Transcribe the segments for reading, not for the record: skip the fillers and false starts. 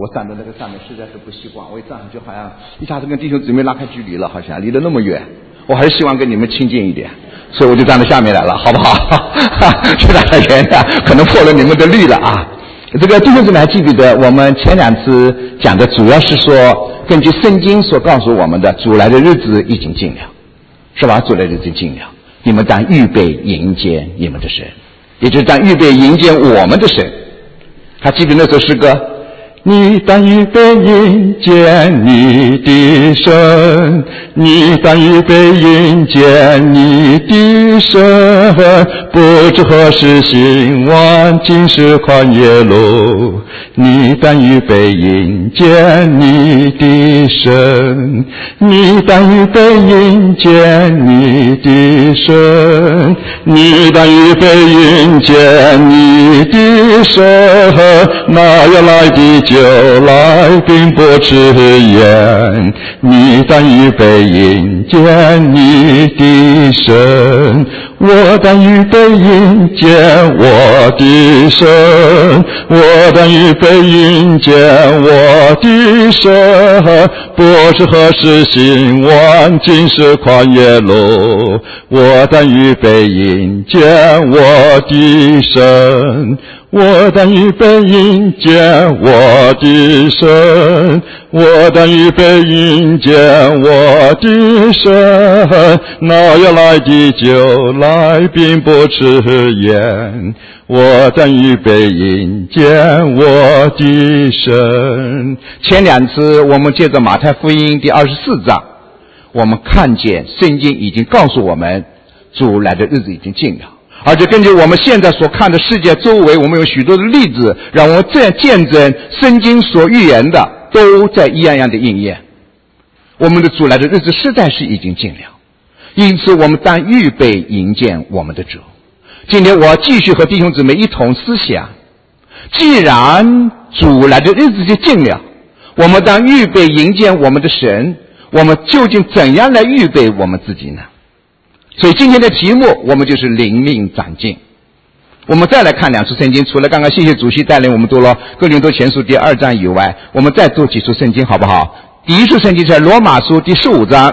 我站在那个上面实在是不习惯，我一站上去好像一下子跟弟兄姊妹拉开距离了，好像离得那么远，我还是希望跟你们亲近一点，所以我就站到下面来了，好不好？请大家原谅，可能破了你们的律了啊。这个弟兄姊妹还记不记得我们前2次讲的主要是说，根据圣经所告诉我们的，主来的日子已经近了，是吧？主来的日子近了，你们当预备迎接你们的神，也就是当预备迎接我们的神。还记不记得那首诗歌？你当预备迎接你的神，你当预备迎接你的神，不知何时兴旺，今时宽夜路。你当预备迎接你的神，你当预备迎接你的神，你当预备迎接你的神，那要来的就来，并不迟延。你当预备迎接你的神，我当预备迎接我的神，我当预备迎接我的神，不知何时兴旺，今时宽夜路。我当预备迎接我的神，我当预备迎接我的神，我当预备迎接我的神，那要来的就来，并不迟延。我当预备迎接我的神。前2次我们借着马太福音第24章，我们看见圣经已经告诉我们，主来的日子已经近了。而且根据我们现在所看的世界周围，我们有许多的例子，让我们这样见证圣经所预言的都在一样样的应验。我们的主来的日子实在是已经近了，因此我们当预备迎接我们的主。今天我要继续和弟兄姊妹一同思想，既然主来的日子就近了，我们当预备迎接我们的神，我们究竟怎样来预备我们自己呢？所以今天的题目我们就是灵命长进。我们再来看2处圣经，除了刚刚谢谢主席带领我们读了哥林多前书第2章以外，我们再读几处圣经好不好？第一处圣经在罗马书第15章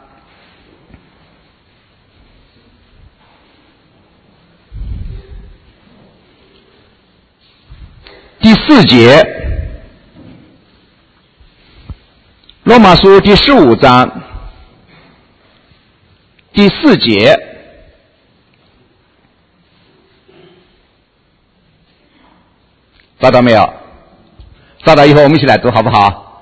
第4节，罗马书第15章第4节，找到没有？找到以后我们一起来读好不好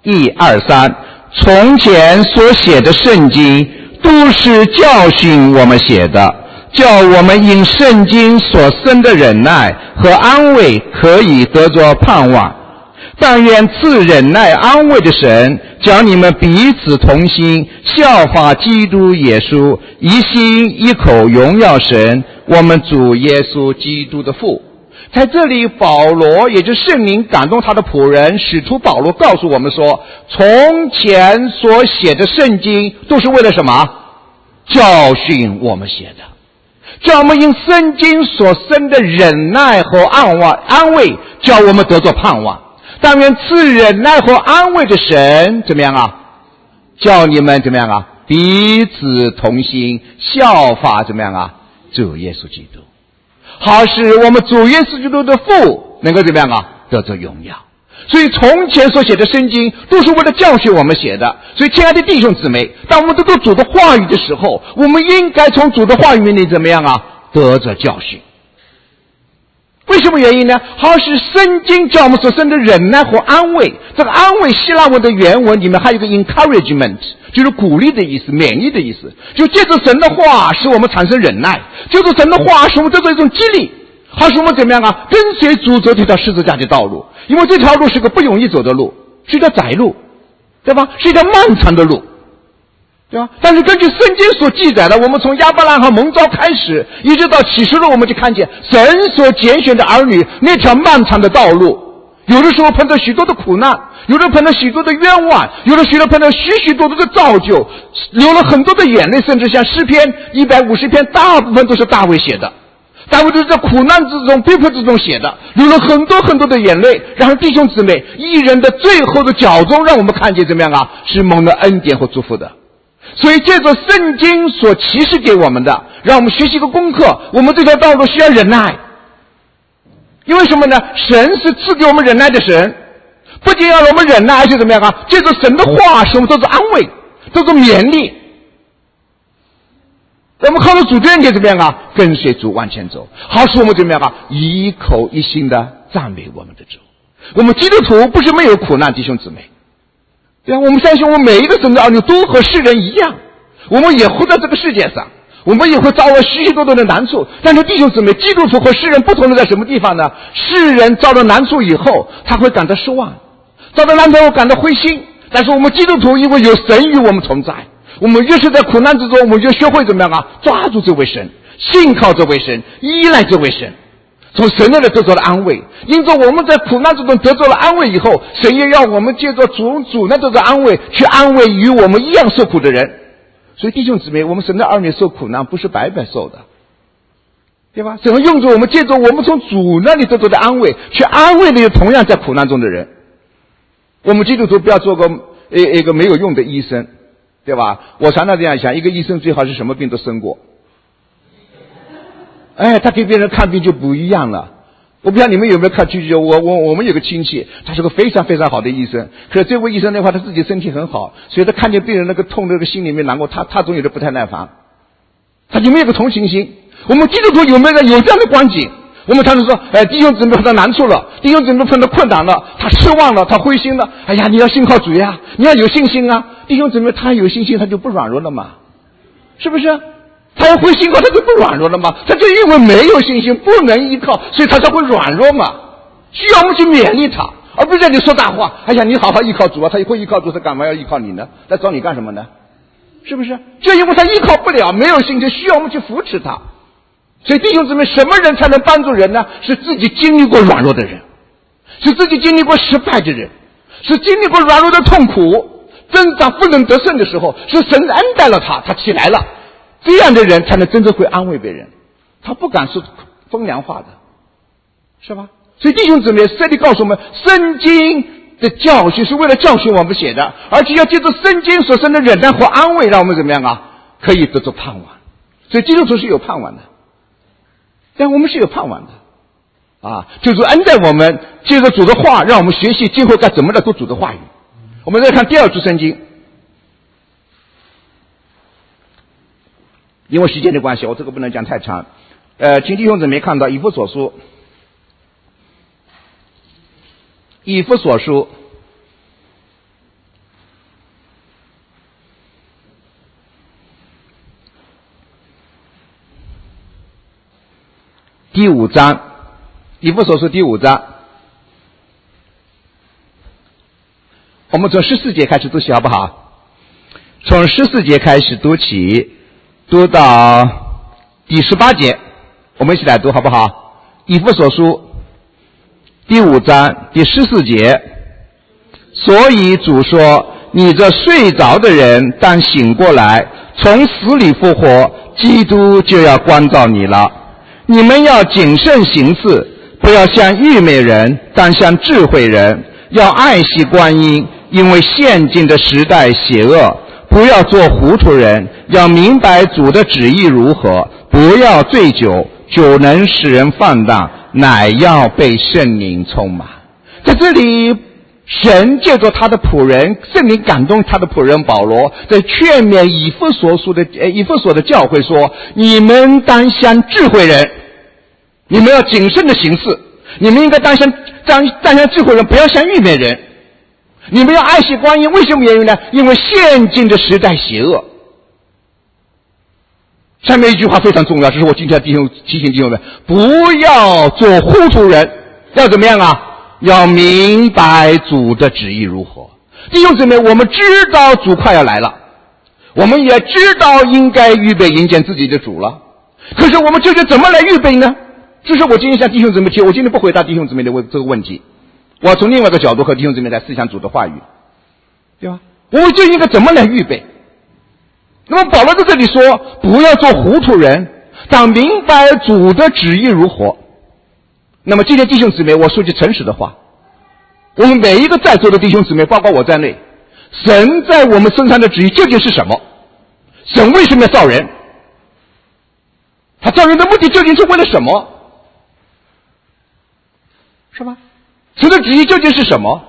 ？1、2、3。从前所写的圣经都是教训我们写的，叫我们因圣经所生的忍耐和安慰可以得着盼望。但愿赐忍耐安慰的神，叫你们彼此同心，效法基督耶稣，一心一口荣耀神，我们主耶稣基督的父。在这里保罗也就是圣灵感动他的仆人使徒保罗告诉我们说，从前所写的圣经都是为了什么？教训我们写的，叫我们因圣经所生的忍耐和安慰，叫我们得着盼望。但愿赐忍耐和安慰的神怎么样啊？叫你们怎么样啊？彼此同心，效法怎么样啊？主耶稣基督，好使我们主耶稣基督的父能够怎么样啊？得着荣耀。所以从前所写的圣经都是为了教训我们写的。所以亲爱的弟兄姊妹，当我们读主的话语的时候，我们应该从主的话语里怎么样啊？得着教训。为什么原因呢？好使圣经叫我们所生的忍耐和安慰。这个安慰希腊文的原文里面还有一个 encouragement， 就是鼓励的意思，勉励的意思。就借着神的话使我们产生忍耐，借着神的话使我们得到一种激励，好使我们怎么样啊？跟随主走这条十字架的道路。因为这条路是个不容易走的路，是一条窄路，对吧？是一条漫长的路，对吧？但是根据圣经所记载的，我们从亚伯拉罕蒙召开始，一直到启示录，我们就看见神所拣选的儿女那条漫长的道路，有的时候碰到许多的苦难，有的碰到许多的冤枉，有的时候碰到许许多多的造就，流了很多的眼泪，甚至像诗篇150篇大部分都是大卫写的。 大卫都是在苦难之中、逼迫之中写的，流了很多很多的眼泪。然后弟兄姊妹，义人的最后的脚踪，让我们看见怎么样啊？是蒙了恩典和祝福的。所以借着圣经所启示给我们的，让我们学习一个功课，我们这条道路需要忍耐。因为什么呢？神是赐给我们忍耐的神，不仅要我们忍耐，而且怎么样啊？借着神的话，使我们都是安慰，都是勉励。我们靠着主的恩典怎么样啊？跟随主往前走，好使我们怎么样啊？一口一心的赞美我们的主。我们基督徒不是没有苦难，弟兄姊妹，对啊，我们相信我们每一个神的儿女都和世人一样，我们也活在这个世界上，我们也会遭遇许许多多的难处。但是弟兄姊妹，基督徒和世人不同的在什么地方呢？世人遭到难处以后，他会感到失望，遭到难处感到灰心。但是我们基督徒因为有神与我们同在，我们越是在苦难之中，我们就学会怎么样啊？抓住这位神，信靠这位神，依赖这位神，从神那里得到了安慰。因着我们在苦难之中得到了安慰以后，神也要我们借着主那得到安慰，去安慰与我们一样受苦的人。所以弟兄姊妹，我们神的儿女受苦难不是白白受的，对吧？神会用着我们，借着我们从主那里得到的安慰，去安慰那些同样在苦难中的人。我们基督徒不要做一个没有用的医生，对吧？我常常这样想，一个医生最好是什么病都生过。他给别人看病就不一样了。我不知道你们有没有看剧集，我们有个亲戚，他是个非常非常好的医生，可是这位医生的话，他自己身体很好，所以他看见病人那个痛，那个心里面难过，他总有点不太耐烦。他有没有个同情心？我们基督徒有没有这样的光景？我们常常说，弟兄姊妹碰到难处了，弟兄姊妹碰到困难了，他失望了，他灰心了。哎呀，你要信靠主呀，你要有信心啊！弟兄姊妹，他有信心，他就不软弱了嘛，是不是？他要会信靠，他就不软弱了嘛。他就因为没有信心，不能依靠，所以他才会软弱嘛。需要我们去勉励他，而不是让你说大话。哎呀，你好好依靠主啊，他会依靠主，他干嘛要依靠你呢？来找你干什么呢？是不是？就因为他依靠不了，没有信心，需要我们去扶持他。所以弟兄姊妹，什么人才能帮助人呢？是自己经历过软弱的人，是自己经历过失败的人，是经历过软弱的痛苦挣扎不能得胜的时候，是神恩待了他，他起来了。这样的人才能真正会安慰别人，他不敢说风凉话的，是吧？所以弟兄姊妹，这里告诉我们，圣经的教训是为了教训我们写的，而且要借助圣经所生的忍耐和安慰，让我们怎么样啊？可以得到盼望。所以基督徒是有盼望的，但我们是有盼望的啊！就是恩待我们，借着主的话，让我们学习今后该怎么来读主的话语。我们再看第二处圣经，因为时间的关系，我这个不能讲太长。请弟兄姊妹看到以弗所书，以弗所书第5章，以弗所书第5章，我们从14节开始读起好不好？从14节开始读起，读到第18节，我们一起来读好不好？以弗所书第5章第14节，所以主说，你这睡着的人当醒过来，从死里复活，基督就要光照你了。你们要谨慎行事，不要像愚昧人，当像智慧人，要爱惜光阴，因为现今的时代邪恶。不要做糊涂人，要明白主的旨意如何。不要醉酒，酒能使人放荡，乃要被圣灵充满。在这里，神借着他的仆人，圣灵感动他的仆人保罗，在劝勉以弗所的教会说：你们当像智慧人，你们要谨慎的行事，你们应该当像智慧人，不要像愚昧人。你们要爱惜光阴，为什么原因呢？因为现今的时代邪恶。下面一句话非常重要，这是我今天提醒弟兄们，不要做糊涂人，要怎么样啊？要明白主的旨意如何。弟兄姊妹，我们知道主快要来了，我们也知道应该预备迎接自己的主了，可是我们究竟怎么来预备呢？这是我今天向弟兄姊妹提，我今天不回答弟兄姊妹的这个问题，我要从另外一个角度和弟兄姊妹来思想主的话语，对吧？我们就应该怎么来预备？那么保罗在这里说，不要做糊涂人， 当明白主的旨意如何，那么今天弟兄姊妹，我说句诚实的话，我们每一个在座的弟兄姊妹，包括我在内，神在我们身上的旨意究竟是什么？神为什么要造人？他造人的目的究竟是为了什么？是吧？神的旨意究竟是什么？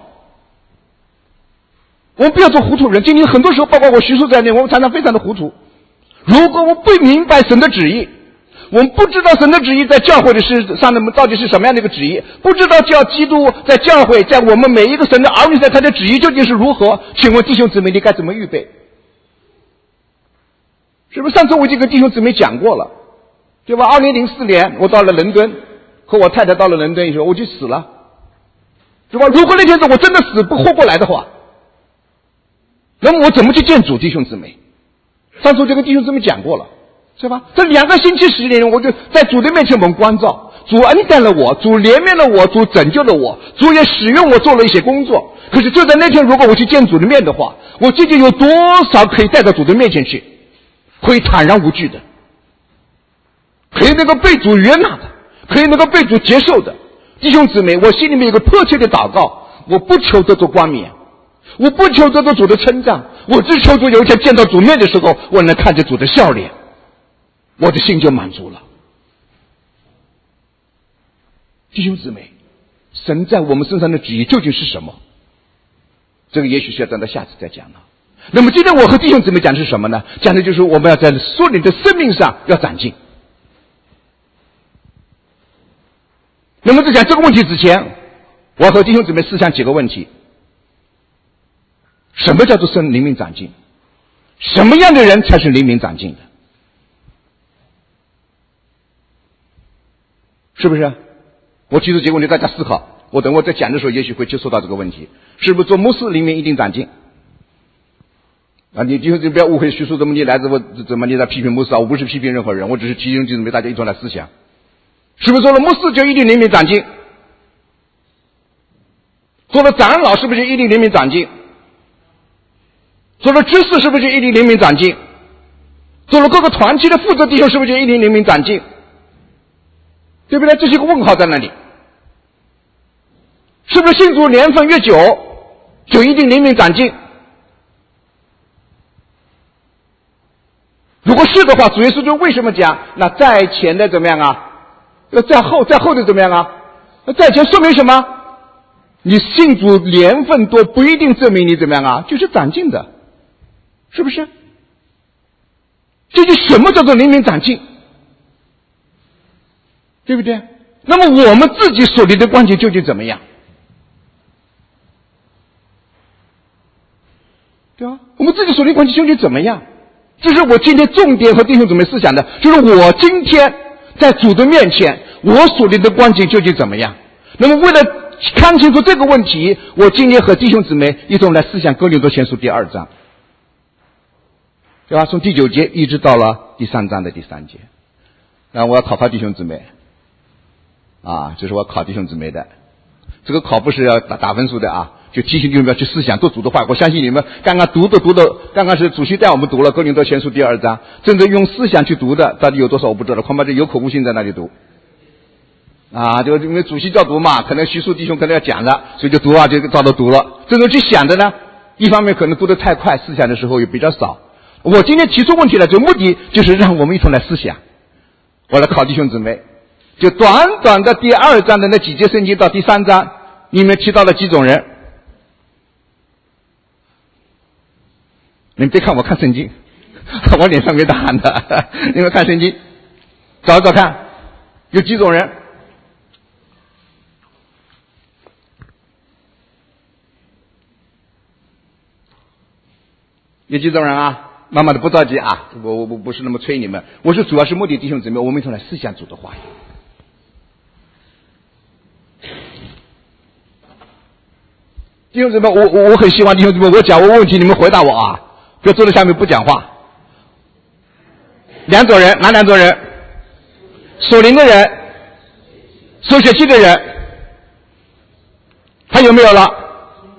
我们不要做糊涂人。今天很多时候，包括我徐叔在内，我们常常非常的糊涂。如果我们不明白神的旨意，我们不知道神的旨意在教会的事上面到底是什么样的一个旨意，不知道基督在教会，在我们每一个神的儿女在他的旨意究竟是如何，请问弟兄姊妹，你该怎么预备？是不是上次我已经跟弟兄姊妹讲过了，对吧？2004年我到了伦敦，和我太太到了伦敦以后，我就死了，对吧？如果那天我真的死不活过来的话，那么我怎么去见主？弟兄姊妹，上次我就跟弟兄姊妹讲过了，是吧？这2个星期时间，我就在主的面前我们关照，主恩待了我，主怜悯了我，主拯救了我，主也使用我做了一些工作。可是就在那天，如果我去见主的面的话，我究竟有多少可以带到主的面前去，可以坦然无惧的，可以能够被主悦纳的，可以能够被主接受的。弟兄姊妹，我心里面有个迫切的祷告，我不求得着冠冕，我不求得着主的称赞，我只求主有一天见到主面的时候，我能看见主的笑脸，我的心就满足了。弟兄姊妹，神在我们身上的旨意究竟是什么？这个也许是要等到下次再讲了。那么今天我和弟兄姊妹讲的是什么呢？讲的就是我们要在属灵的生命上要长进。那么在讲这个问题之前，我要和弟兄姊妹思想几个问题。什么叫做灵命长进？什么样的人才是灵命长进的？是不是？我提出几个问题，大家思考。我等我在讲的时候，也许会接触到这个问题：是不是做牧师灵命一定长进？啊，你弟兄姊妹不要误会，徐叔怎么你来自我怎么你在批评牧师啊？我不是批评任何人，我只是提醒弟兄姊妹大家一同来思想：是不是做了牧师就一定灵命长进？做了长老是不是一定灵命长进？做了知识是不是就一定灵命长进？做了各个团体的负责弟兄是不是就一定灵命长进？对不对？这是一个问号在那里。是不是信主年份越久就一定灵命长进？如果是的话，主耶稣就为什么讲那在前的怎么样啊？要在后的怎么样啊？那在前说明什么？你信主年份多不一定证明你怎么样啊？就是长进的，是不是？究竟什么叫做灵命长进？对不对？那么我们自己所立的关系究竟怎么样？对吧？我们自己所立关系究竟怎么样？这是我今天重点和弟兄姊妹思想的，就是我今天在主的面前，我所立的关系究竟怎么样？那么为了看清楚这个问题，我今天和弟兄姊妹一同来思想哥林多前书第2章，对吧？从第9节一直到了第3章的第3节。那我要考弟兄姊妹啊，这是我考弟兄姊妹的。这个考不是要打分数的啊，就提醒你们要去思想做主的话。我相信你们刚刚读的，刚刚是主席带我们读了哥林多前书第2章，真正用思想去读的到底有多少我不知道，恐怕这有口无心在那里读啊，就因为主席叫读嘛，可能徐树弟兄可能要讲了，所以就读啊，就照着读了。真正去想的呢，一方面可能读得太快，思想的时候也比较少。我今天提出问题来，就目的就是让我们一同来思想。我来考弟兄姊妹，就短短的第2章的那几节圣经到第3章，你们提到了几种人？你们别看我看圣经，我脸上没大汗的，你们看圣经，找一找看，有几种人？有几种人啊？慢慢的不着急啊，我不是那么催你们，我是主要是目的弟兄姊妹，我们一同来思想主的话语。弟兄姊妹，我很希望弟兄姊妹，我讲我问题，你们回答我啊，不要坐在下面不讲话。2种人，哪2种人？属灵的人，受血气的人，还有没有了？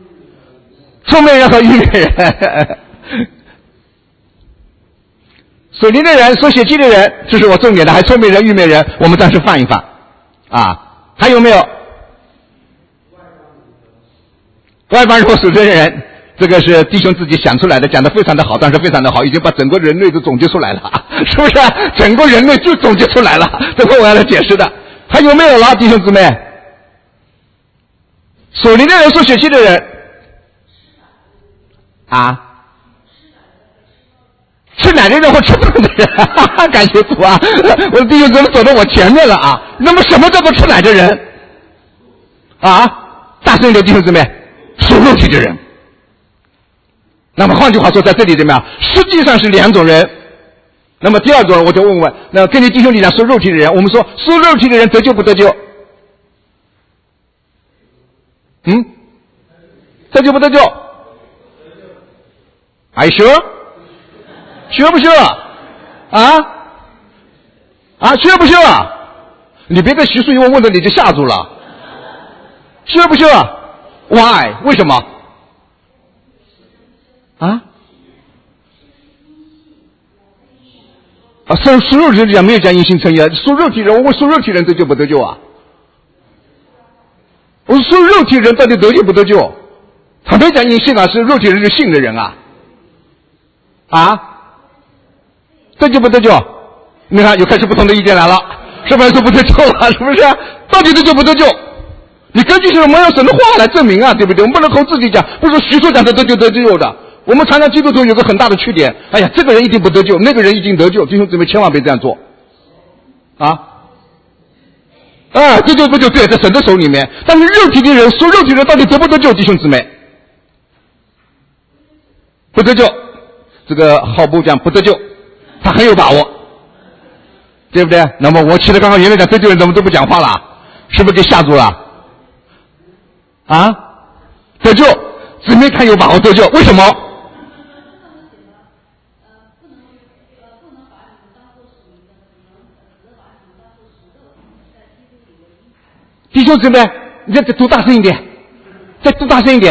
聪明人和愚昧人。 属灵的人、属血气的人，这是我重点的。还聪明人、愚昧人，我们暂时放一放啊。还有没有外邦人和属真人？这个是弟兄自己想出来的，讲得非常的好，但是非常的好，已经把整个人类都总结出来了，是不是？整个人类就总结出来了，这个我要来解释的。还有没有了，弟兄姊妹？属灵的人、属血气的人啊，吃奶的人或吃饭的人，感谢主啊！我的弟兄姊妹走到我前面了啊。那么什么叫做吃奶的人啊？大声一点，弟兄姊妹，属肉体的人。那么换句话说，在这里怎么样？实际上是两种人。那么第二种人，我就问问，那跟你弟兄里讲属肉体的人，我们说属肉体的人得救不得救？得救不得救？Are you sure？ sure不 sure？ sure 不 sure？ 你别在徐树一问的你就吓住了。sure 不 sure？ Why？ 为什么？属肉体人讲没有讲因信称义啊，属肉体人，我问属肉体人得救不得救啊？我说属肉体人到底得救不得救？他没讲因信啊，是肉体人是信的人啊。得救不得救？你看又开始不同的意见来了，是不是说不得救了？是不是？到底得救不得救？你根据我们要神的话来证明啊，对不对？我们不能靠自己讲，不是徐说讲的得救得救的。我们常常基督徒有个很大的缺点，哎呀，这个人一定不得救，那个人一定得救，弟兄姊妹千万别这样做得救不就对，在神的手里面。但是肉体的人，属肉体的人到底得不得救？弟兄姊妹，不得救。这个浩布讲不得救，他很有把握，对不对？那么我其实刚刚原来讲得救人怎么都不讲话了，是不是给吓住了？得救，姊妹看有把握得救，为什么？弟兄姊妹，你再读大声一点，再读大声一点。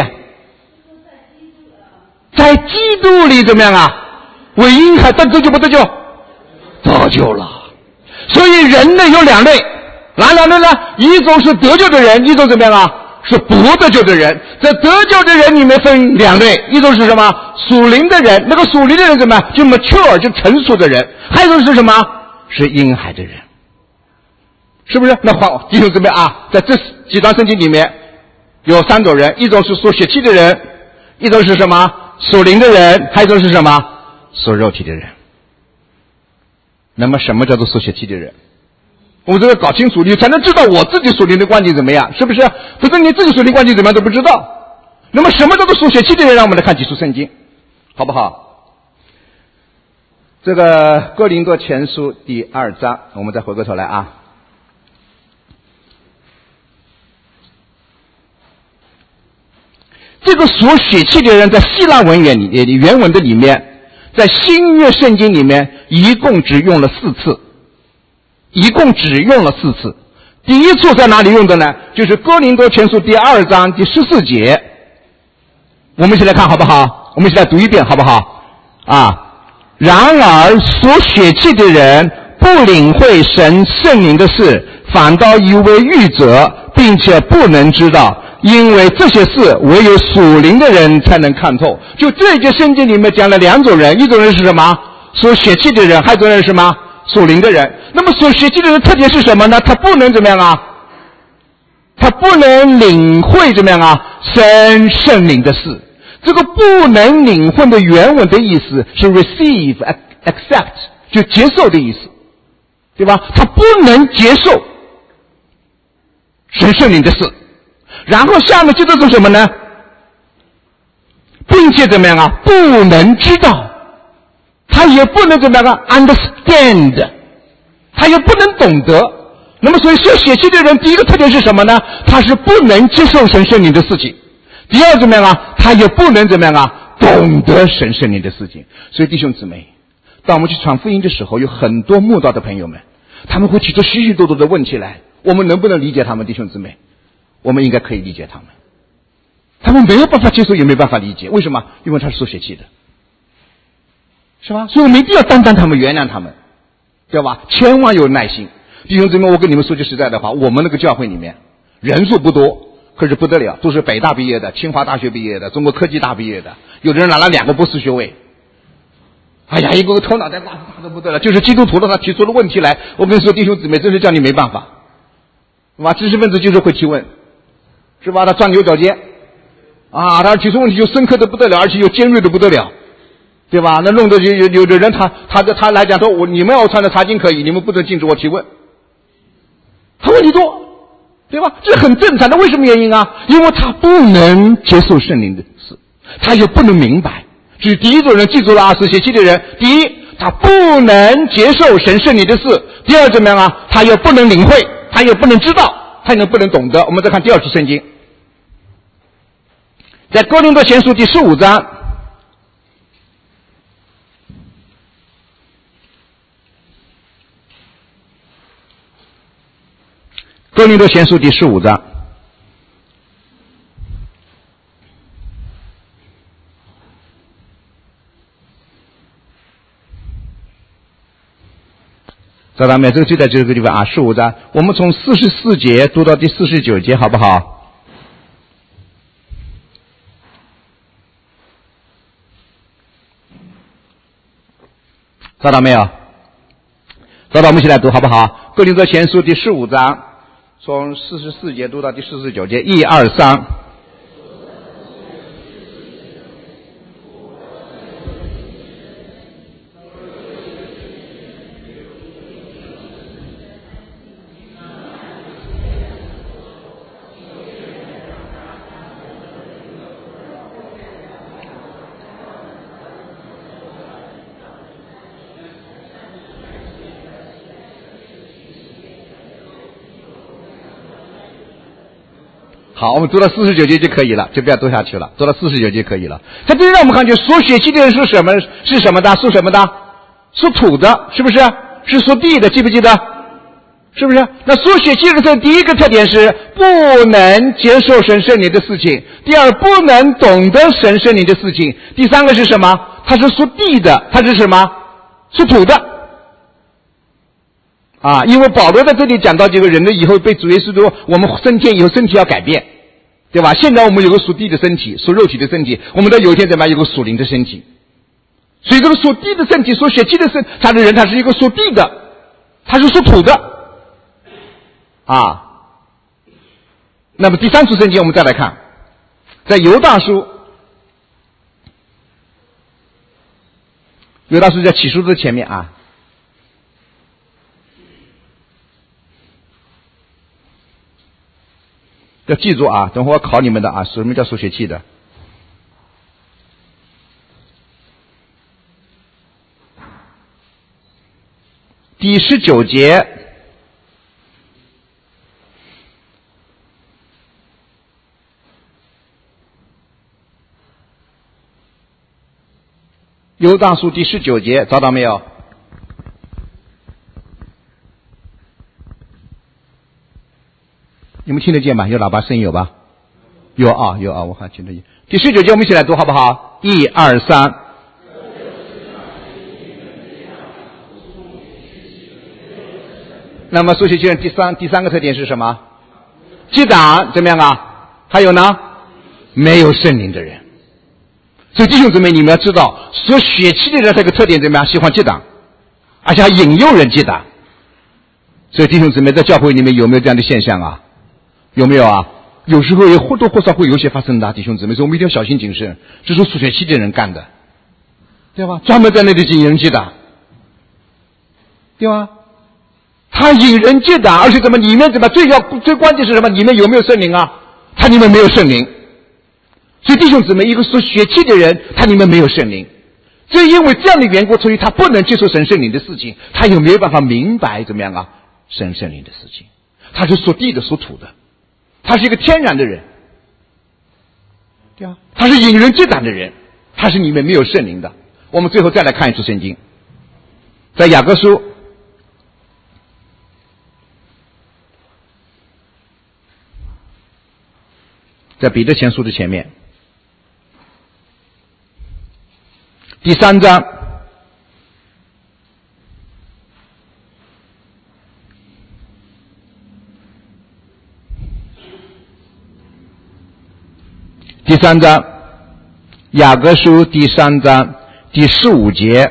在基督里怎么样啊？为婴孩得救不得救？得救了。所以人类有两类，哪两类呢？一种是得救的人，一种怎么样啊？是不得救的人。在得救的人里面分两类，一种是什么？属灵的人，那个属灵的人怎么样？就 mature 就成熟的人。还有一种是什么？是婴孩的人。是不是？那好，弟兄姊妹啊，在这几章圣经里面有三种人，一种是属血气的人，一种是什么？属灵的人，还有一种是什么？属肉体的人。那么什么叫做属血气的人？我们这个搞清楚，你才能知道我自己属灵的观点怎么样，是不是？不是你自己属灵观点怎么样都不知道。那么什么叫做属血气的人？让我们来看几处圣经，好不好？这个哥林多前书第2章，我们再回过头来啊。这个属血气的人在希腊文原文的里面，在新约圣经里面一共只用了4次，第一处在哪里用的呢？就是哥林多前书第2章第14节。我们一起来看好不好？我们一起来读一遍好不好？然而属血气的人不领会神圣灵的事，反倒以为愚者，并且不能知道，因为这些事唯有属灵的人才能看透。就这节圣经里面讲了两种人，一种人是什么？属血气的人，还有一种人是什么？属灵的人。那么属血气的人特点是什么呢？他不能怎么样啊？他不能领会怎么样啊？神圣灵的事。这个不能领会的原文的意思是 receive accept， 就接受的意思，对吧？他不能接受神圣灵的事。然后下面接着做什么呢？并且怎么样啊？不能知道，他也不能怎么样啊 ？understand， 他也不能懂得。那么所以属血气的人第一个特点是什么呢？他是不能接受神圣灵的事情。第二怎么样啊？他也不能怎么样啊？懂得神圣灵的事情。所以弟兄姊妹，当我们去传福音的时候，有很多慕道的朋友们，他们会提出许许多多的问题来，我们能不能理解他们？弟兄姊妹，我们应该可以理解他们。他们没有办法接受，也没办法理解，为什么？因为他是属血气的。 是吧？所以我们一定要担当他们，原谅他们，对吧？千万有耐心。弟兄姊妹，我跟你们说句实在的话，我们那个教会里面人数不多，可是不得了，都是北大毕业的、清华大学毕业的、中国科技大毕业的，有的人拿了2个博士学位。哎呀，一个头脑袋大的不得了，就是基督徒的他提出了问题来，我跟你说，弟兄姊妹，真是叫你没办法，是吧？知识分子就是会提问，是吧？他钻牛角尖，啊，他提出问题就深刻的不得了，而且又尖锐的不得了，对吧？那弄得有的人他来讲说，你们要穿的茶巾可以，你们不能禁止我提问，他问题多，对吧？这很正常的，为什么原因啊？因为他不能接受圣灵的事，他也不能明白。这是第一种人，记住了啊，是血气的人。第一，他不能接受神圣灵的事；第二，怎么样啊？他也不能领会，他也不能知道，他也不能懂得。我们再看第2节圣经，在哥林多前书第15章，哥林多前书第15章。找到没有？这个就在这个地方啊，15章，我们从44节读到第49节，好不好？找到没有？找到，我们一起来读好不好？哥林多前书第15章，从44节读到第49节，1、2、3。好，我们读到49节就可以了，就不要读下去了。读到49节可以了。他这让我们看见属血气的人是什么？是什么的？属什么的？属土的，是不是？是属地的，记不记得？是不是？那属血气的人第一个特点是不能接受神圣灵的事情，第二不能懂得神圣灵的事情，第三个是什么？他是属地的，他是什么？属土的。啊，因为保罗在这里讲到这个人的以后被主耶稣说，我们升天以后身体要改变，对吧？现在我们有个属地的身体，属肉体的身体，我们到有一天怎么样有个属灵的身体？所以这个属地的身体，属血气的身，他的人他是一个属地的，他是属土的，啊。那么第3处圣经我们再来看，在犹大书在启示录的前面啊。要记住啊，等会我考你们的啊，什么叫属血气的？第19节，犹大书第19节，找到没有？你们听得见吗？有喇叭声音有吧？有啊，有啊，我还听得见。第19节我们一起来读好不好？1、2、3。那么属血气人第三个特点是什么？击掌怎么样啊？还有呢？没有圣灵的人。所以弟兄姊妹，你们要知道，属血气的人这个特点怎么样？喜欢击掌，而且还引诱人击掌。所以弟兄姊妹，在教会里面有没有这样的现象啊？有没有啊？有时候也或多或少会有些发生的，弟兄姊妹，所以我们一定要小心谨慎，这是属血气的人干的，对吧？专门在那里引人击打，对吧？他引人击打，而且怎么里面怎么最关键是什么？里面有没有圣灵啊？他里面没有圣灵，所以弟兄姊妹，一个属血气的人，他里面没有圣灵，正因为这样的缘故，所以他不能接受神圣灵的事情，他也没有办法明白怎么样啊神圣灵的事情，他是属地的，属土的。他是一个天然的人，对啊，他是引人击打的人，他是里面没有圣灵的。我们最后再来看一处圣经，在雅各书在彼得前书的前面，第3章 3章，雅各书第3章第15节。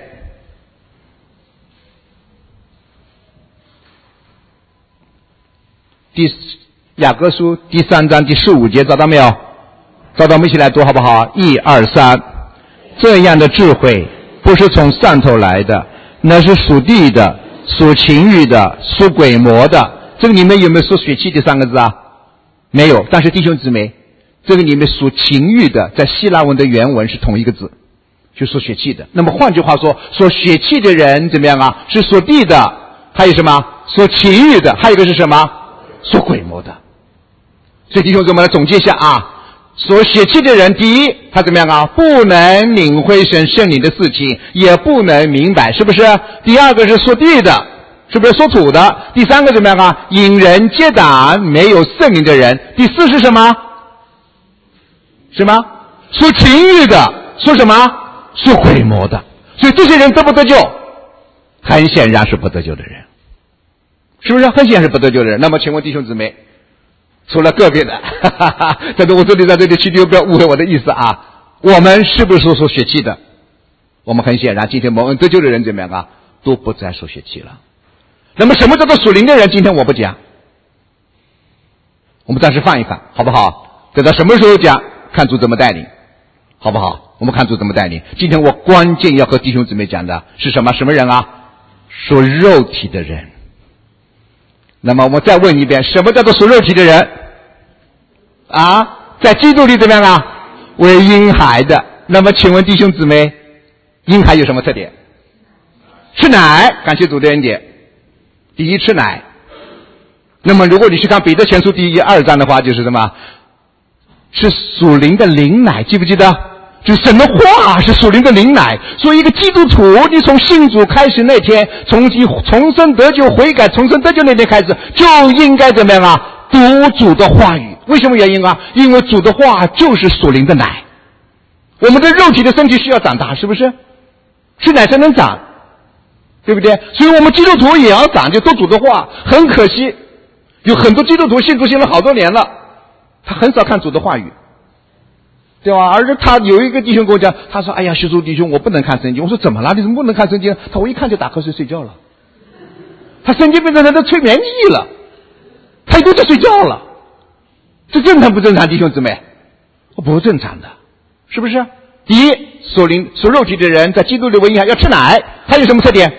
雅各书第3章第15节，找到没有？找到，我们一起来读好不好？1、2、3。这样的智慧不是从上头来的，那是属地的，属情欲的，属鬼魔的。这个里面有没有说血气这3个字啊？没有。但是弟兄姊妹，这个里面属情欲的，在希腊文的原文是同一个字，就说血气的。那么换句话说，说血气的人怎么样啊？是属地的，还有什么？属情欲的，还有一个是什么？属鬼魔的。所以弟兄姊妹，我们来总结一下啊。所血气的人，第一，他怎么样啊？不能领会神圣灵的事情，也不能明白，是不是？第二个是属地的，是不是属土的？第三个怎么样啊？引人结党，没有圣灵的人。第四是什么？什么？属情欲的，属什么？属鬼魔的。所以这些人得不得救？很显然是不得救的人，是不是？很显然是不得救的人。那么请问弟兄姊妹，除了个别的，但是我这里在这里，请你不要误会我的意思啊。我们是不是属血气的？我们很显然，今天蒙恩得救的人怎么样啊？都不再属血气了。那么什么叫做属灵的人？今天我不讲，我们暂时放一放，好不好？等到什么时候讲，看主怎么带领，好不好？我们看主怎么带领。今天我关键要和弟兄姊妹讲的是什么？什么人啊？属肉体的人。那么我再问一遍，什么叫做属肉体的人啊？在基督里怎么样啊？为婴孩的。那么请问弟兄姊妹，婴孩有什么特点？吃奶，感谢主的恩典。第一，吃奶。那么如果你去看彼得前书第1、2章的话，就是什么？是属灵的灵奶，记不记得？就是神的话是属灵的灵奶。所以一个基督徒，你从信主开始那天，从生得救悔改重生得救那天开始，就应该怎么样啊？读主的话语。为什么原因啊？因为主的话就是属灵的奶。我们的肉体的身体需要长大，是不是？吃奶才能长，对不对？所以我们基督徒也要长，就读主的话。很可惜，有很多基督徒信主信了好多年了，他很少看主的话语，对吧？而且他有一个弟兄跟我讲，他说：“哎呀，徐主弟兄，我不能看圣经。”我说：“怎么了？你怎么不能看圣经？”他我一看就打瞌睡睡觉了。他圣经变成他的催眠剂了，他都在睡觉了。这正常不正常，弟兄姊妹？不正常的，是不是？第一，属肉体的人在基督里为婴孩要吃奶，他有什么特点？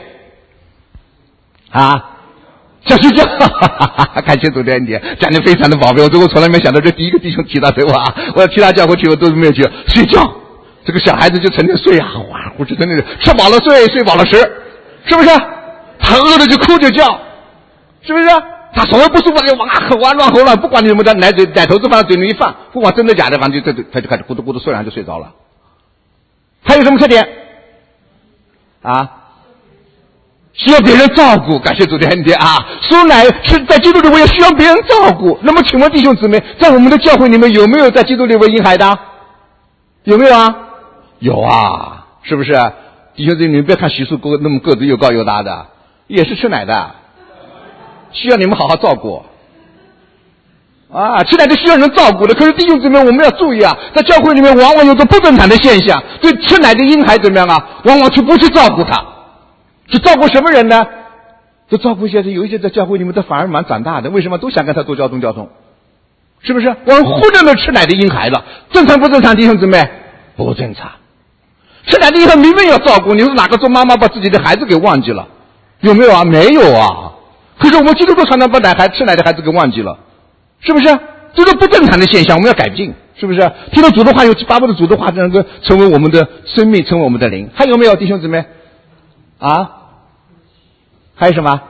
啊？想睡觉，感谢主的恩典，讲得非常的宝贝。我从来没想到这第一个弟兄提到对我啊，我其他教会去我都没有去。睡觉，这个小孩子就成天睡啊，哇，我就真的是吃饱了睡，睡饱了吃，是不是？他饿了就哭就叫，是不是？他从来不舒服就哇很哇乱吼乱，不管你什么的，奶头子放在嘴里一放，不管真的假的，反正他就开始咕嘟咕嘟睡，然后就睡着了。他有什么特点？啊？需要别人照顾，感谢主的恩典啊！属奶是在基督里，我也需要别人照顾。那么，请问弟兄姊妹，在我们的教会里面有没有在基督里为婴孩的？有没有啊？有啊，是不是？弟兄姊妹，你们不要看徐树那么个子又高又大的，也是吃奶的，需要你们好好照顾。啊，吃奶的需要人照顾的。可是弟兄姊妹，我们要注意啊，在教会里面往往有个不正常的现象，对吃奶的婴孩怎么样啊？往往就不去照顾他。是照顾什么人呢？就照顾一些有一些在教会里面，他反而蛮长大的。为什么？都想跟他多交通，是不是？我们忽略了吃奶的婴孩了，正常不正常？弟兄姊妹，不正常。吃奶的婴孩明明要照顾，你说哪个做妈妈把自己的孩子给忘记了？有没有啊？没有啊。可是我们基督徒常常把吃奶的孩子给忘记了，是不是？这是不正常的现象，我们要改进，是不是？听到主的话，有巴不得主的话能够成为我们的生命，成为我们的灵。还有没有弟兄姊妹？啊？还有什么？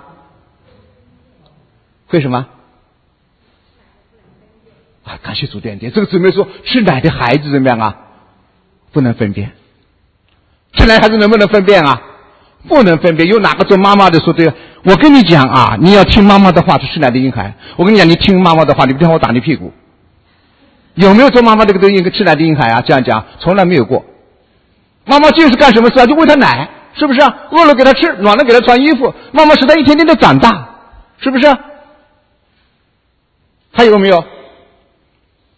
会什么？啊！感谢主的恩典。这个姊妹说，吃奶的孩子怎么样啊？不能分辨。吃奶孩子能不能分辨啊？不能分辨。有哪个做妈妈的说对？我跟你讲啊，你要听妈妈的话，是吃奶的婴孩。我跟你讲，你听妈妈的话，你不听我打你屁股。有没有做妈妈这个吃奶的婴孩啊？这样讲，从来没有过。妈妈就是干什么事啊？就喂他奶。是不是啊？饿了给他吃，暖了给他穿衣服，慢慢使他一天天的长大，是不是？还有没有？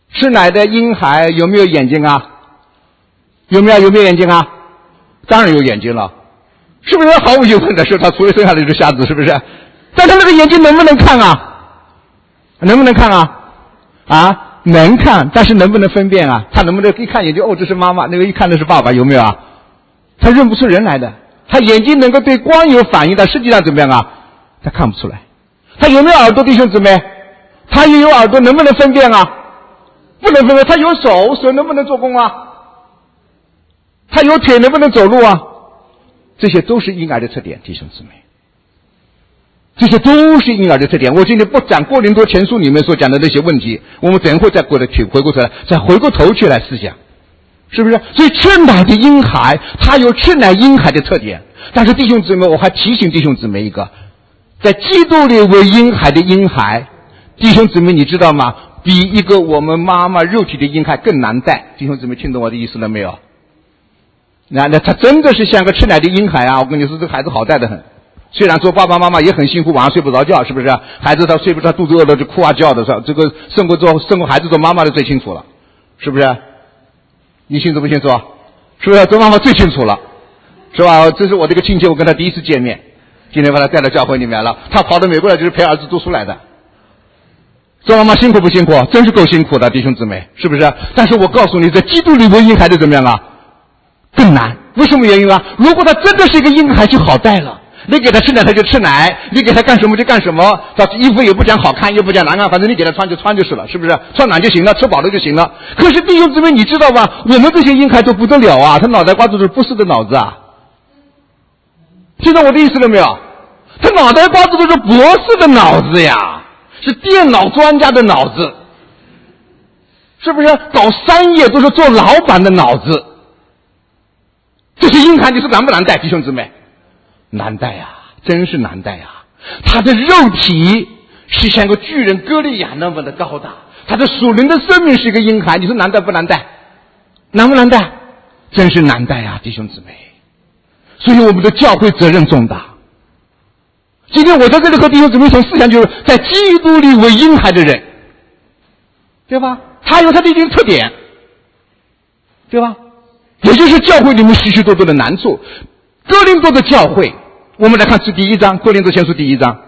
吃奶的婴孩有没有眼睛啊？有没有眼睛啊？当然有眼睛了，是不是？毫无疑问的是，他除了生下来就是瞎子，是不是？但他那个眼睛能不能看啊？能不能看啊？啊，能看，但是能不能分辨啊？他能不能一看眼睛，哦，这是妈妈，那个一看那是爸爸，有没有啊？他认不出人来的。他眼睛能够对光有反应，但实际上怎么样啊？他看不出来。他有没有耳朵，弟兄姊妹？他也有耳朵，能不能分辨啊？不能分辨。他有手，手能不能做工啊？他有腿，能不能走路啊？这些都是婴儿的特点，弟兄姊妹。这些都是婴儿的特点。我今天不讲哥林多前书里面所讲的那些问题，我们等会再回过头来，再回过头去来思想，是不是？所以吃奶的婴孩，他有吃奶婴孩的特点。但是弟兄姊妹，我还提醒弟兄姊妹一个，在基督里为婴孩的婴孩，弟兄姊妹你知道吗？比一个我们妈妈肉体的婴孩更难带。弟兄姊妹听懂我的意思了没有？那他真的是像个吃奶的婴孩啊！我跟你说，这个孩子好带得很。虽然做爸爸妈妈也很辛苦，晚上睡不着觉，是不是？孩子他睡不着，肚子饿了就哭啊叫的，是吧？这个生过孩子做妈妈的最清楚了，是不是？你清楚不清楚？是不是？做妈妈最清楚了，是吧？这是我这个亲戚，我跟他第一次见面，今天把他带到教会里面了。他跑到美国来就是陪儿子读书来的。做妈妈辛苦不辛苦？真是够辛苦的，弟兄姊妹，是不是？但是我告诉你，在基督里为婴孩的怎么样啊？更难。为什么原因啊？如果他真的是一个婴孩就好带了。你给他吃奶他就吃奶，你给他干什么就干什么，他衣服也不讲好看也不讲难看，反正你给他穿就穿就是了，是不是？穿暖就行了，吃饱了就行了。可是弟兄姊妹你知道吗？我们这些婴孩都不得了啊，他脑袋瓜子是不是的脑子啊？听到我的意思了没有？他脑袋瓜子都是博士的脑子呀，是电脑专家的脑子，是不是？搞商业都是做老板的脑子。这些婴孩你说难不难带，弟兄姊妹？难带啊，真是难带啊！他的肉体是像个巨人歌利亚那么的高大，他的属灵的生命是一个婴孩，你说难带不难带？难不难带？真是难带啊，弟兄姊妹！所以我们的教会责任重大。今天我在这里和弟兄姊妹从思想，就是在基督里为婴孩的人，对吧？他有他的一定特点，对吧？也就是教会里面许许多多的难处。哥林多的教会，我们来看是第一章，哥林多前书第一章。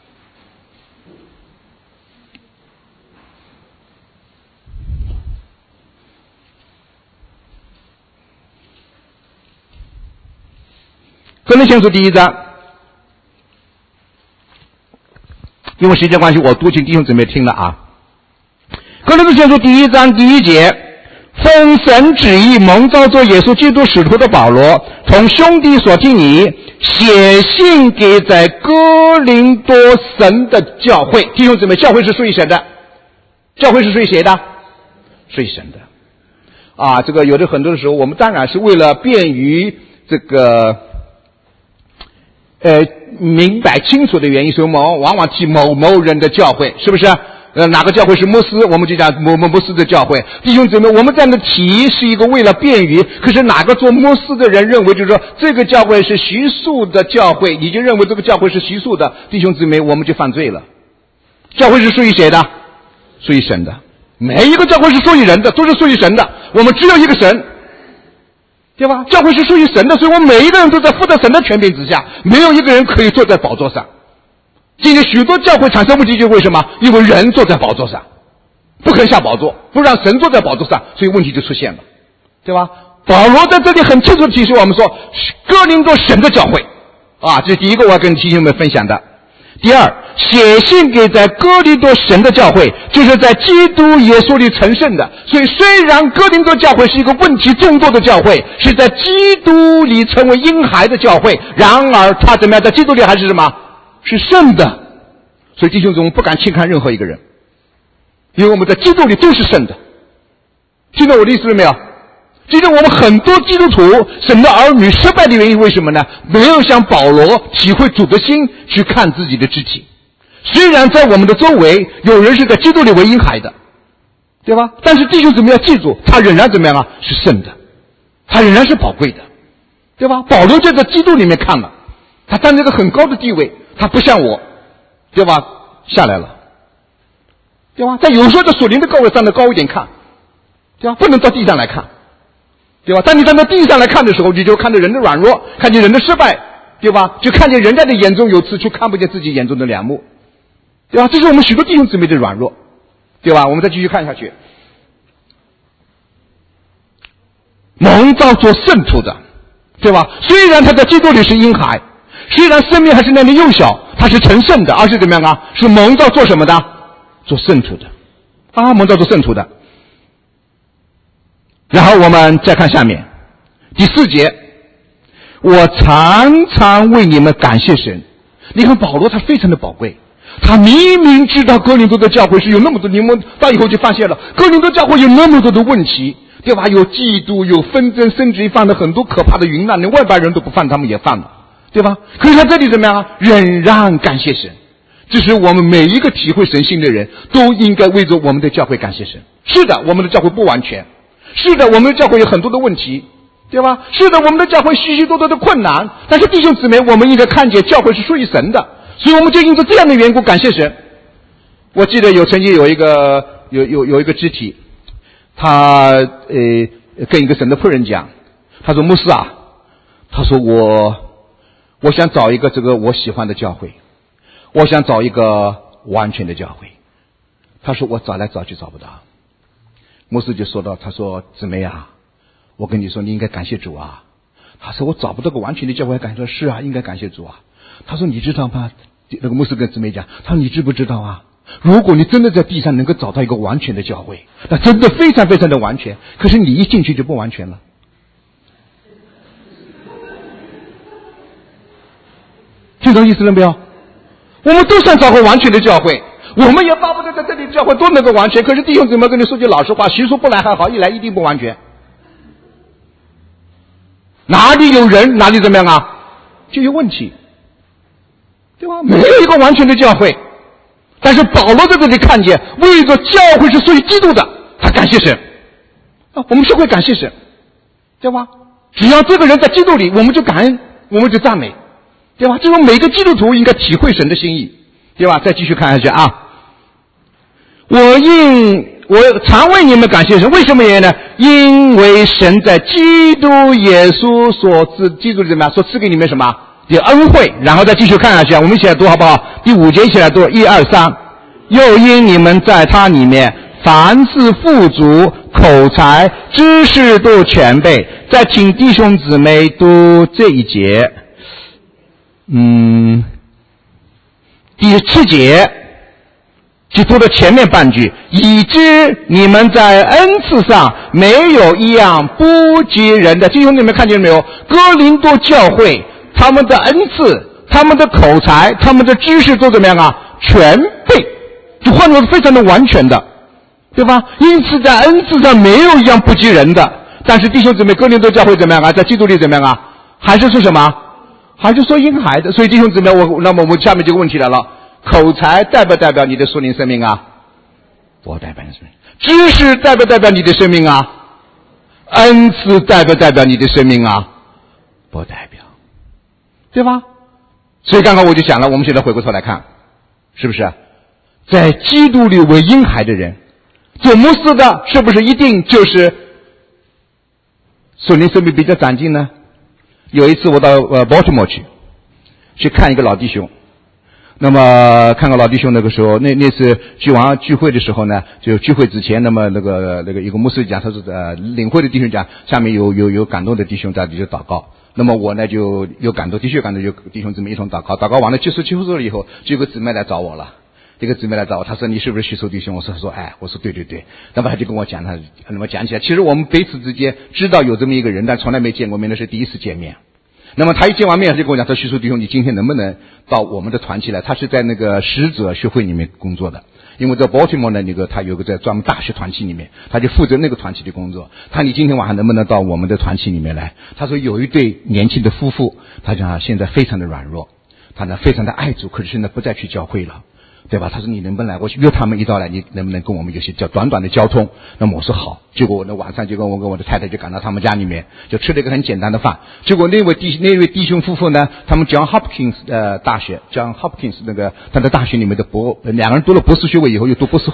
哥林多前书第一章，因为时间关系，我读请弟兄姊妹听了啊。哥林多前书第一章第一节，奉神旨意蒙召做耶稣基督使徒的保罗，同兄弟所听你写信给在哥林多神的教会。弟兄姊妹，教会是属于神的，教会是属于谁的？属于神的啊！这个有的很多的时候，我们当然是为了便于这个明白清楚的原因，所以我们往往提某某人的教会，是不是？哪个教会是牧师，我们就讲某某牧师的教会。弟兄姊妹，我们这样的提是一个为了便于，可是哪个做牧师的人认为就是说这个教会是习俗的教会，你就认为这个教会是习俗的，弟兄姊妹，我们就犯罪了。教会是属于谁的？属于神的。每一个教会是属于人的，都是属于神的。我们只有一个神，对吧？教会是属于神的，所以我们每一个人都在负责神的权柄之下，没有一个人可以坐在宝座上。今天许多教会产生问题，就为什么？因为人坐在宝座上，不肯下宝座，不让神坐在宝座上，所以问题就出现了，对吧？保罗在这里很清楚地提醒我们说，哥林多神的教会啊，这是第一个我要跟弟兄们分享的。第二，写信给在哥林多神的教会，就是在基督耶稣里成圣的。所以虽然哥林多教会是一个问题众多的教会，是在基督里成为婴孩的教会，然而他怎么样？在基督里还是什么？是圣的。所以弟兄姊妹不敢轻看任何一个人，因为我们在基督里都是圣的。听懂我的意思了没有？今天我们很多基督徒神的儿女失败的原因为什么呢？没有像保罗体会主的心去看自己的肢体。虽然在我们的周围有人是在基督里为婴孩的，对吧？但是弟兄姊妹要记住，他仍然怎么样啊？是圣的，他仍然是宝贵的，对吧？保罗就在基督里面看了，他站在一个很高的地位，他不像我，对吧？下来了，对吧？在有时候在属灵的高位站得高一点看， 对吧？不能到地上来看，对吧？当你站到地上来看的时候，你就看着人的软弱，看见人的失败，对吧？就看见人家的眼中有刺，却看不见自己眼中的梁木，对吧？这是我们许多弟兄姊妹的软弱，对吧？我们再继续看下去。蒙召做圣徒的，对吧？虽然他在基督里是婴孩，虽然生命还是那么幼小，他是成圣的，而是怎么样啊？是蒙召做什么的？做圣徒的啊，蒙召做圣徒的。然后我们再看下面第4节，我常常为你们感谢神。你看保罗他非常的宝贵，他明明知道哥林多的教会是有那么多，你们到以后就发现了哥林多教会有那么多的问题，对吧？有嫉妒，有纷争，甚至于犯了很多可怕的淫乱，连外邦人都不犯，他们也犯了，对吧？可是他这里怎么样啊？仍然感谢神。这是我们每一个体会神性的人都应该为着我们的教会感谢神。是的，我们的教会不完全，是的，我们的教会有很多的问题，对吧？是的，我们的教会许许多多的困难，但是弟兄姊妹，我们应该看见教会是属于神的，所以我们就因着这样的缘故感谢神。我记得曾经有一个肢体，他跟一个神的仆人讲，他说牧师啊，他说我想找一个这个我喜欢的教会，我想找一个完全的教会。他说我找来找去找不到。牧师就说到，他说姊妹啊，我跟你说你应该感谢主啊。他说我找不到个完全的教会，感谢是啊，应该感谢主啊。他说你知道吗？那个牧师跟姊妹讲，他说你知不知道啊？如果你真的在地上能够找到一个完全的教会，那真的非常非常的完全，可是你一进去就不完全了。听懂意思了没有？我们都想找个完全的教会，我们也巴不得在这里教会都能够完全，可是弟兄姊妹跟你说句老实话，习俗不来还好，一来一定不完全。哪里有人哪里怎么样啊，就有问题，对吧？没有一个完全的教会。但是保罗在这里看见，为着教会是属于基督的，他感谢神啊，我们是会感谢神，对吧？只要这个人在基督里，我们就感恩，我们就赞美，对吧？这种每个基督徒应该体会神的心意，对吧？再继续看下去啊。我常为你们感谢神，为什么呢？因为神在基督耶稣基督怎么样？所赐给你们什么？有恩惠。然后再继续看下去啊，我们一起来读好不好？第5节一起来读，1、2、3。又因你们在他里面凡事富足，口才知识都全备。再请弟兄姊妹读这一节。第7节就读了前面半句，以致你们在恩赐上没有一样不及人的。弟兄姊妹看见没有？哥林多教会他们的恩赐，他们的口才，他们的知识都怎么样啊？全备，就换作是非常的完全的，对吧？因此在恩赐上没有一样不及人的。但是弟兄姊妹，哥林多教会怎么样啊？在基督里怎么样啊？还是说什么？还是说婴孩的。所以弟兄姊妹，那么我们下面这个问题来了，口才代不代表你的属灵生命啊？不代表你的生命。知识代不代表你的生命啊？恩赐代不代表你的生命啊？不代表，对吧？所以刚刚我就讲了，我们现在回过头来看，是不是在基督里为婴孩的人，做牧师的是不是一定就是属灵生命比较长进呢？有一次我到Baltimore 去看一个老弟兄，那么看个老弟兄，那个时候那次聚会的时候呢，就聚会之前，那么那个一个牧师讲，他是领会的弟兄讲，下面有感动的弟兄在这里就祷告。那么我呢就有感动，的确感动，就弟兄姊妹一同祷告，祷告完了结束了以后，就有个姊妹来找我了。这个姊妹来找我，她说你是不是许守弟兄？我说我说对。那么她就跟我讲，她那么讲起来，其实我们彼此之间知道有这么一个人，但从来没见过面，那是第一次见面。那么他一见完面，他就跟我讲，说许守弟兄，你今天能不能到我们的团契来？他是在那个使者学会里面工作的，因为在 Baltimore 呢，他有个在专门大学团契里面，他就负责那个团契的工作。他你今天晚上能不能到我们的团契里面来？他说有一对年轻的夫妇，他讲现在非常的软弱，他呢非常的爱主，可是现在不再去教会了，对吧？他说你能不能来过去约他们一道来？你能不能跟我们有些短短的交通？那么我说好。结果我那晚上就跟我的太太就赶到他们家里面，就吃了一个很简单的饭。结果那位弟兄夫妇呢，他们John Hopkins 大学，John Hopkins 那个他在大学里面的两个人读了博士学位以后又读博士后，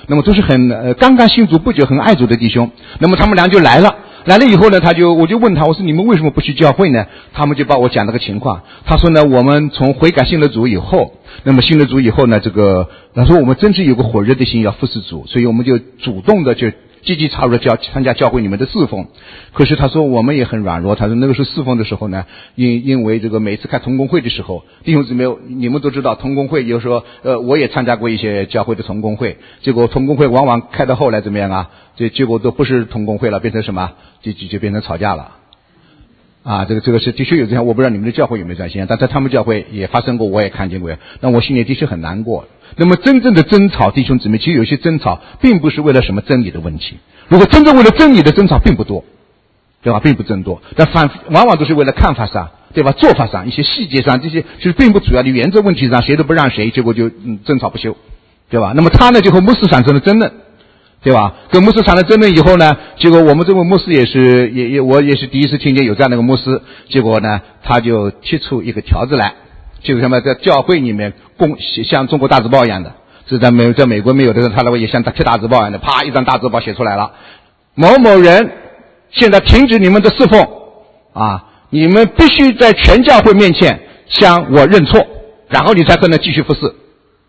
那么都是很刚刚信主不久很爱主的弟兄。那么他们俩就来了以后呢，我就问他，我说你们为什么不去教会呢？他们就把我讲了个情况。他说呢，我们从悔改信了主以后，那么信了主以后呢，他说我们真是有个火热的心要服侍主，所以我们就主动的就积极插入参加教会里面的侍奉。可是他说我们也很软弱，他说那个时候侍奉的时候呢，因为每次开同工会的时候，弟兄姊妹你们都知道同工会有时候我也参加过一些教会的同工会，结果同工会往往开到后来怎么样啊？结果都不是同工会了，变成什么？就变成吵架了。啊，这个是的确有这样，我不知道你们的教会有没有这样现象，但在他们教会也发生过，我也看见过。那我心里的确很难过。那么真正的争吵，弟兄姊妹，其实有些争吵并不是为了什么真理的问题。如果真正为了真理的争吵并不多，对吧？并不增多，但往往都是为了看法上，对吧？做法上一些细节上这些，其实并不主要的原则问题上，谁都不让谁，结果就争吵不休，对吧？那么他呢就和牧师产生了争论。对吧？跟牧师产生争论以后呢，结果我们这位牧师我也是第一次听见有这样的一个牧师。结果呢，他就提出一个条子来，就是什么，在教会里面像中国大字报一样的，是在美国没有的时候，他那个也像贴大字报一样的，啪一张大字报写出来了，某某人现在停止你们的侍奉啊，你们必须在全教会面前向我认错，然后你才可能继续服侍。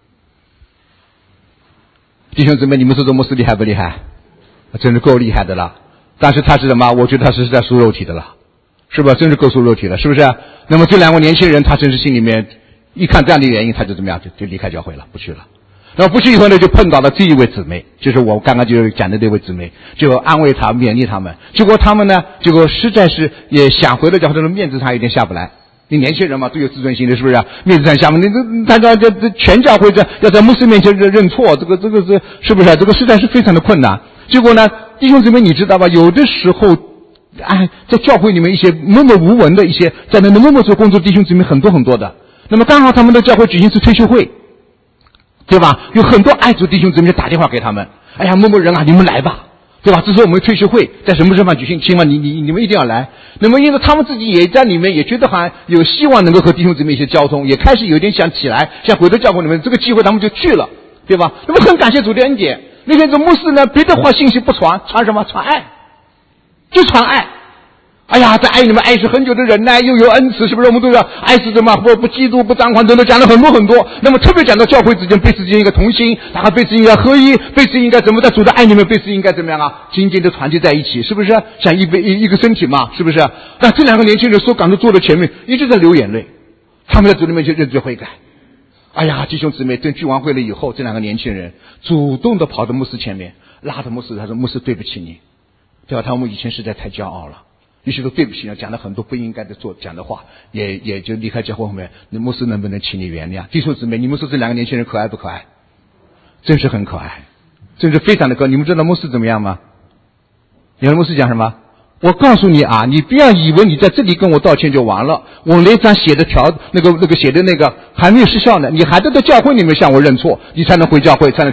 弟兄姊妹，你们说这牧师厉害不厉害？真是够厉害的了。但是他是什么？我觉得他是在属肉体的了，是吧？真是够属肉体了，是不是？那么这两个年轻人，他真是心里面一看这样的原因，他就怎么样，就离开教会了，不去了。然后不去以后呢，就碰到了这一位姊妹，就是我刚刚就讲的这位姊妹，就安慰他、勉励他们。结果他们呢，实在是也想回了教会，的面子上有点下不来。你年轻人嘛，都有自尊心的，是不是？面子上下面，他这全教会要在牧师面前认错，这个是不是？这个实在是非常的困难。结果呢，弟兄姊妹，你知道吧？有的时候，在教会里面一些默默无闻的一些在那默默做工作弟兄姊妹很多很多的。那么刚好他们的教会举行是退休会，对吧？有很多爱主弟兄姊妹打电话给他们，哎呀，某某人啊，你们来吧。对吧？这是我们退休会在什么地方举行？请问你们一定要来。那么因为他们自己也在里面，也觉得好像有希望能够和弟兄姊妹一些交通，也开始有点想起来，想回到教会里面，这个机会他们就去了，对吧？那么很感谢主的恩典。那天这牧师呢，别的话信息不传什么？传爱，就传爱。哎呀，在爱里面爱是很久的忍耐，又有恩慈，是不是？我们都知道爱是什么？不嫉妒，不张狂，等等，讲了很多很多。那么特别讲到教会之间彼此之间一个同心，然后彼此应该合一，彼此应该怎么在主的爱里面，彼此应该怎么样啊？紧紧的团结在一起，是不是？像一个身体嘛，是不是？那这两个年轻人说赶着坐在前面，一直在流眼泪，他们在主里面就认罪悔改。哎呀，弟兄姊妹，等聚完会了以后，这两个年轻人主动的跑到牧师前面，拉着牧师，他说：“牧师，对不起你，对吧？他们以前实在太骄傲了。”于是说对不起啊，讲了很多不应该的讲的话，也就离开教会后面。那牧师能不能请你原谅？弟兄姊妹，你们说这两个年轻人可爱不可爱？真是很可爱，真是非常的可爱。你们知道牧师怎么样吗？有的牧师讲什么？我告诉你啊，你不要以为你在这里跟我道歉就完了，我那张写的那个写的那个还没有失效呢，你还得在教会里面向我认错，你才能回教会，才能。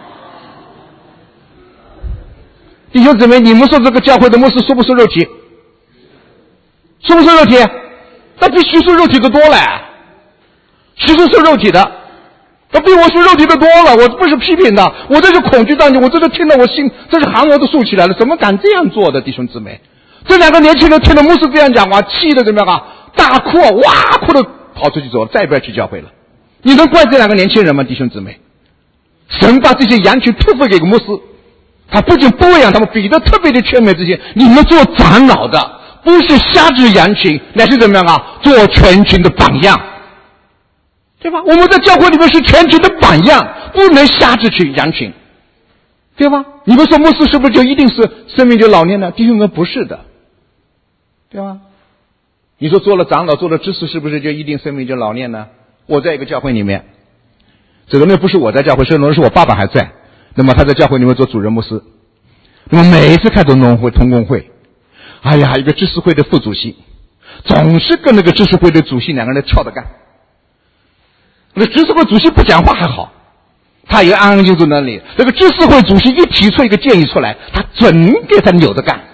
弟兄姊妹，你们说这个教会的牧师说不说肉体？是不是肉体？那比徐是肉体的多了，徐是肉体的，那比我是肉体的多了。我不是批评的，我这是恐惧当中，我这是听到我心，这是汗毛都竖起来了。怎么敢这样做的，弟兄姊妹？这两个年轻人听了牧师这样讲话，气的怎么样啊？大哭啊，哇哭的跑出去走了，再也不要去教会了。你能怪这两个年轻人吗，弟兄姊妹？神把这些羊群托付给牧师，他不仅不喂养他们，彼得特别的劝勉这些，你们做长老的。不是瞎指羊群，乃是怎么样啊？做全群的榜样，对吧？我们在教会里面是全群的榜样，不能瞎指去羊群，对吧？你们说牧师是不是就一定是生命就老练呢？弟兄们，不是的，对吧？你说做了长老，做了知识，是不是就一定生命就老练呢？我在一个教会里面，这个那不是我在教会，是我爸爸还在，那么他在教会里面做主任牧师，那么每一次开同工会。哎呀，一个知识会的副主席总是跟那个知识会的主席两个人撬着干。那知识会主席不讲话还好，他也安安静静那里。那个知识会主席一提出一个建议出来，他准给他扭着干，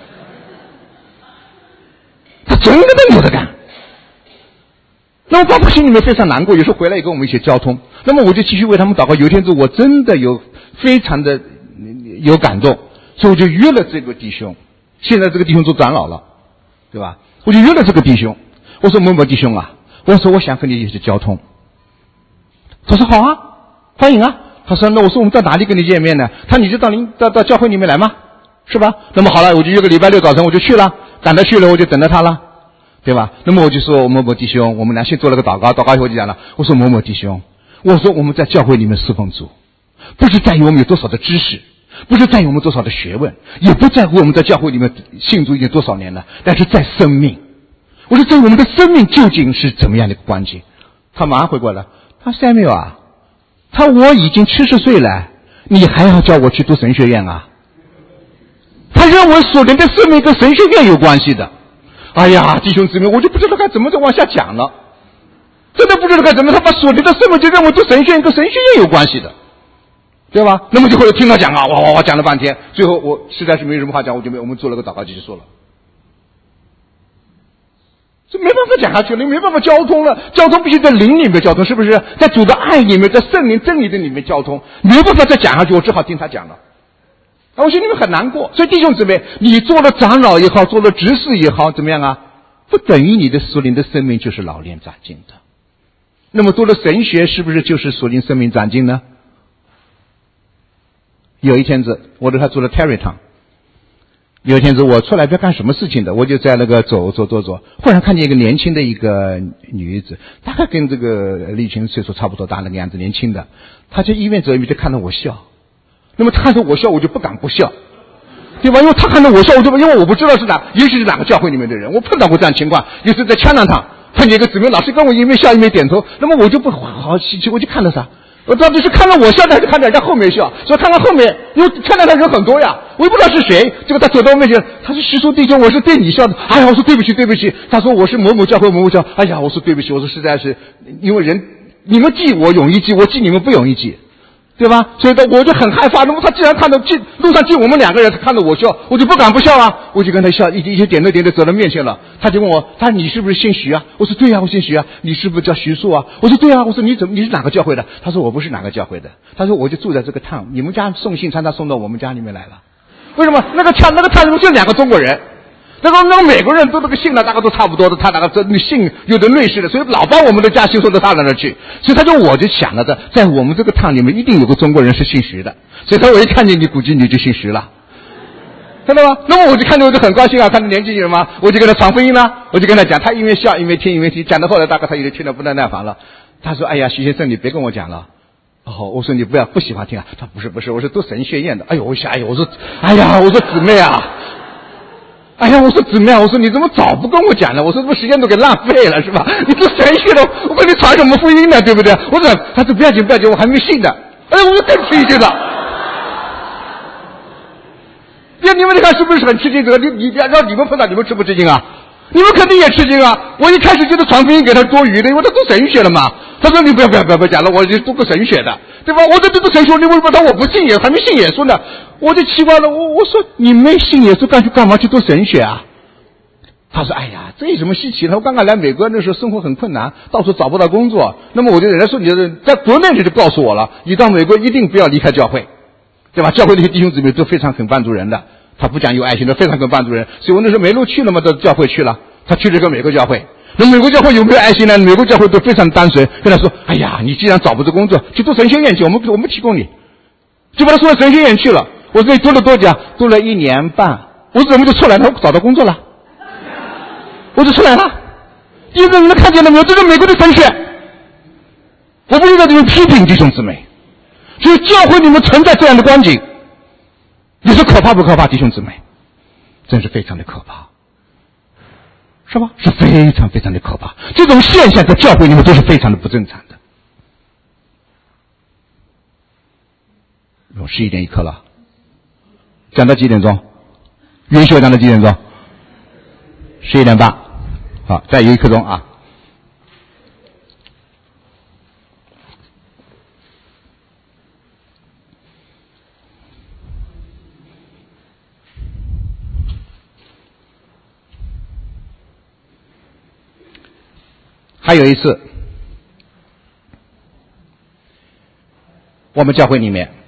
他准给他扭着干。那么爸爸心里面非常难过，有时候回来也跟我们一起交通。那么我就继续为他们祷告。有一天我真的有非常的有感动，所以我就约了这个弟兄。现在这个弟兄做长老了，对吧？我就约了这个弟兄，我说某某弟兄啊，我说我想和你一起交通。他说好啊，欢迎啊。他说那我说我们在哪里跟你见面呢？他说你就到教会里面来吗？是吧？那么好了，我就约个礼拜六早晨我就去了，赶他去了我就等着他了，对吧？那么我就说某某弟兄，我们俩先做了个祷告，祷告以后就讲了，我说某某弟兄，我说我们在教会里面侍奉主，不是在于我们有多少的知识，不是在于我们多少的学问，也不在乎我们在教会里面信主已经多少年了，但是在生命。我说这我们的生命究竟是怎么样的一个关系？他马上回过来，他说Samuel啊，他我已经70岁了，你还要叫我去读神学院啊？他认为属灵的生命跟神学院有关系的。哎呀，弟兄姊妹，我就不知道该怎么再往下讲了，真的不知道该怎么，他把属灵的生命就认为读神学院跟神学院有关系的，对吧？那么就后来听他讲啊，哇讲了半天，最后我实在是没什么话讲，我们做了个祷告就结束了。这没办法讲下去了，没办法交通了，交通必须在灵里面交通，是不是？在主的爱里面，在圣灵真理的里面交通，没办法再讲下去，我只好听他讲了。我心里面很难过。所以弟兄姊妹，你做了长老也好，做了执事也好，怎么样啊？不等于你的属灵的生命就是老练长进的。那么读了神学是不是就是属灵生命长进呢？有一天子我对他做了 Terry 堂，有一天子我出来不知道干什么事情的，我就在那个走，忽然看见一个年轻的一个女子，大概跟这个李群岁数差不多大那个样子，年轻的，她就一边走一边就看着我笑。那么他看着我笑，我就不敢不笑，对吧？因为他看着我笑，因为我不知道是也许是哪个教会里面的人，我碰到过这样情况，有时在枪堂上碰见一个姊妹老师跟我一面笑一面点头，那么我就不好稀奇，我就看着他，我到底是看到我笑还是看到人家后面笑？所以看到后面，因为看到他人很多呀，我也不知道是谁，结果他走到我面前，他说徐叔弟兄，我是对你笑的。哎呀，我说对不起。他说我是某某教会某某教。哎呀，我说对不起，我说实在是因为你们记我容易记，我记你们不容易记。对吧？所以我就很害怕。那么他既然看到路上就我们两个人，他看到我笑，我就不敢不笑啊！我就跟他笑，一点点走到面前了。他就问我，他说你是不是姓徐啊？我说对啊，我姓徐啊。你是不是叫徐树啊？我说对啊。我说你是哪个教会的？他说我不是哪个教会的。他说我就住在这个town，你们家送信餐他送到我们家里面来了。为什么？那个town里面就2个中国人。那个美国人都那个姓呢，大概都差不多的，他那个姓有的类似的，所以老把我们的家姓送到他那去。所以我就想了的，在我们这个堂里面一定有个中国人是姓徐的，所以我一看见你，估计你就姓徐了，看到吗？那么我就看着我就很高兴啊，看着年轻人嘛，我就跟他传福音了，我就跟他讲，他一面笑一面听，讲到后来大概他已经听得不耐烦了。他说：“哎呀，徐先生，你别跟我讲了。”哦，我说你不喜欢听啊？他不是，我是读神学院的。哎呦，我想，我说姊妹啊。哎呀，我说姊妹啊，我说你怎么早不跟我讲呢？我说这不时间都给浪费了是吧？你做神学的，我跟你传什么福音呢？对不对？我说他说不要紧，我还没信呢。哎，我说更吃惊了。你们看是不是很吃惊？你让你们碰到，你们吃不吃惊啊？你们肯定也吃惊啊！我一开始就是传福音给他多余的，因为他读神学了嘛。他说你不要讲了，我就读个神学的，对吧？我这读神学，你为什么他我不信还没信耶稣呢？我就奇怪了，我说你没信耶稣干嘛去读神学啊？他说：“哎呀，这有什么稀奇的？我刚刚来美国那时候生活很困难，到处找不到工作。那么我就人家说你在国内你就告诉我了，你到美国一定不要离开教会，对吧？教会那些弟兄姊妹都非常很帮助人的。”他不讲有爱心的，非常跟帮助人，所以我那时候没路去了嘛，到教会去了。他去了个美国教会，那美国教会有没有爱心呢？美国教会都非常单纯，跟他说：“哎呀，你既然找不到工作，去读神学院去，我们提供你。”就把他送到神学院去了。我这里读了多久？读了1年半。我怎么就出来了？我找到工作了，我就出来了。第一个，你们看见了没有？这是美国的神学。我不是在这里批评弟兄姊妹，所以教会里面存在这样的光景。你说可怕不可怕，弟兄姊妹？真是非常的可怕，是吧？是非常非常的可怕。这种现象在教会里面都是非常的不正常的。11点1刻了，讲到几点钟？允许我讲到几点钟？11点半。好，再有1刻钟啊。还有一次，我们教会里面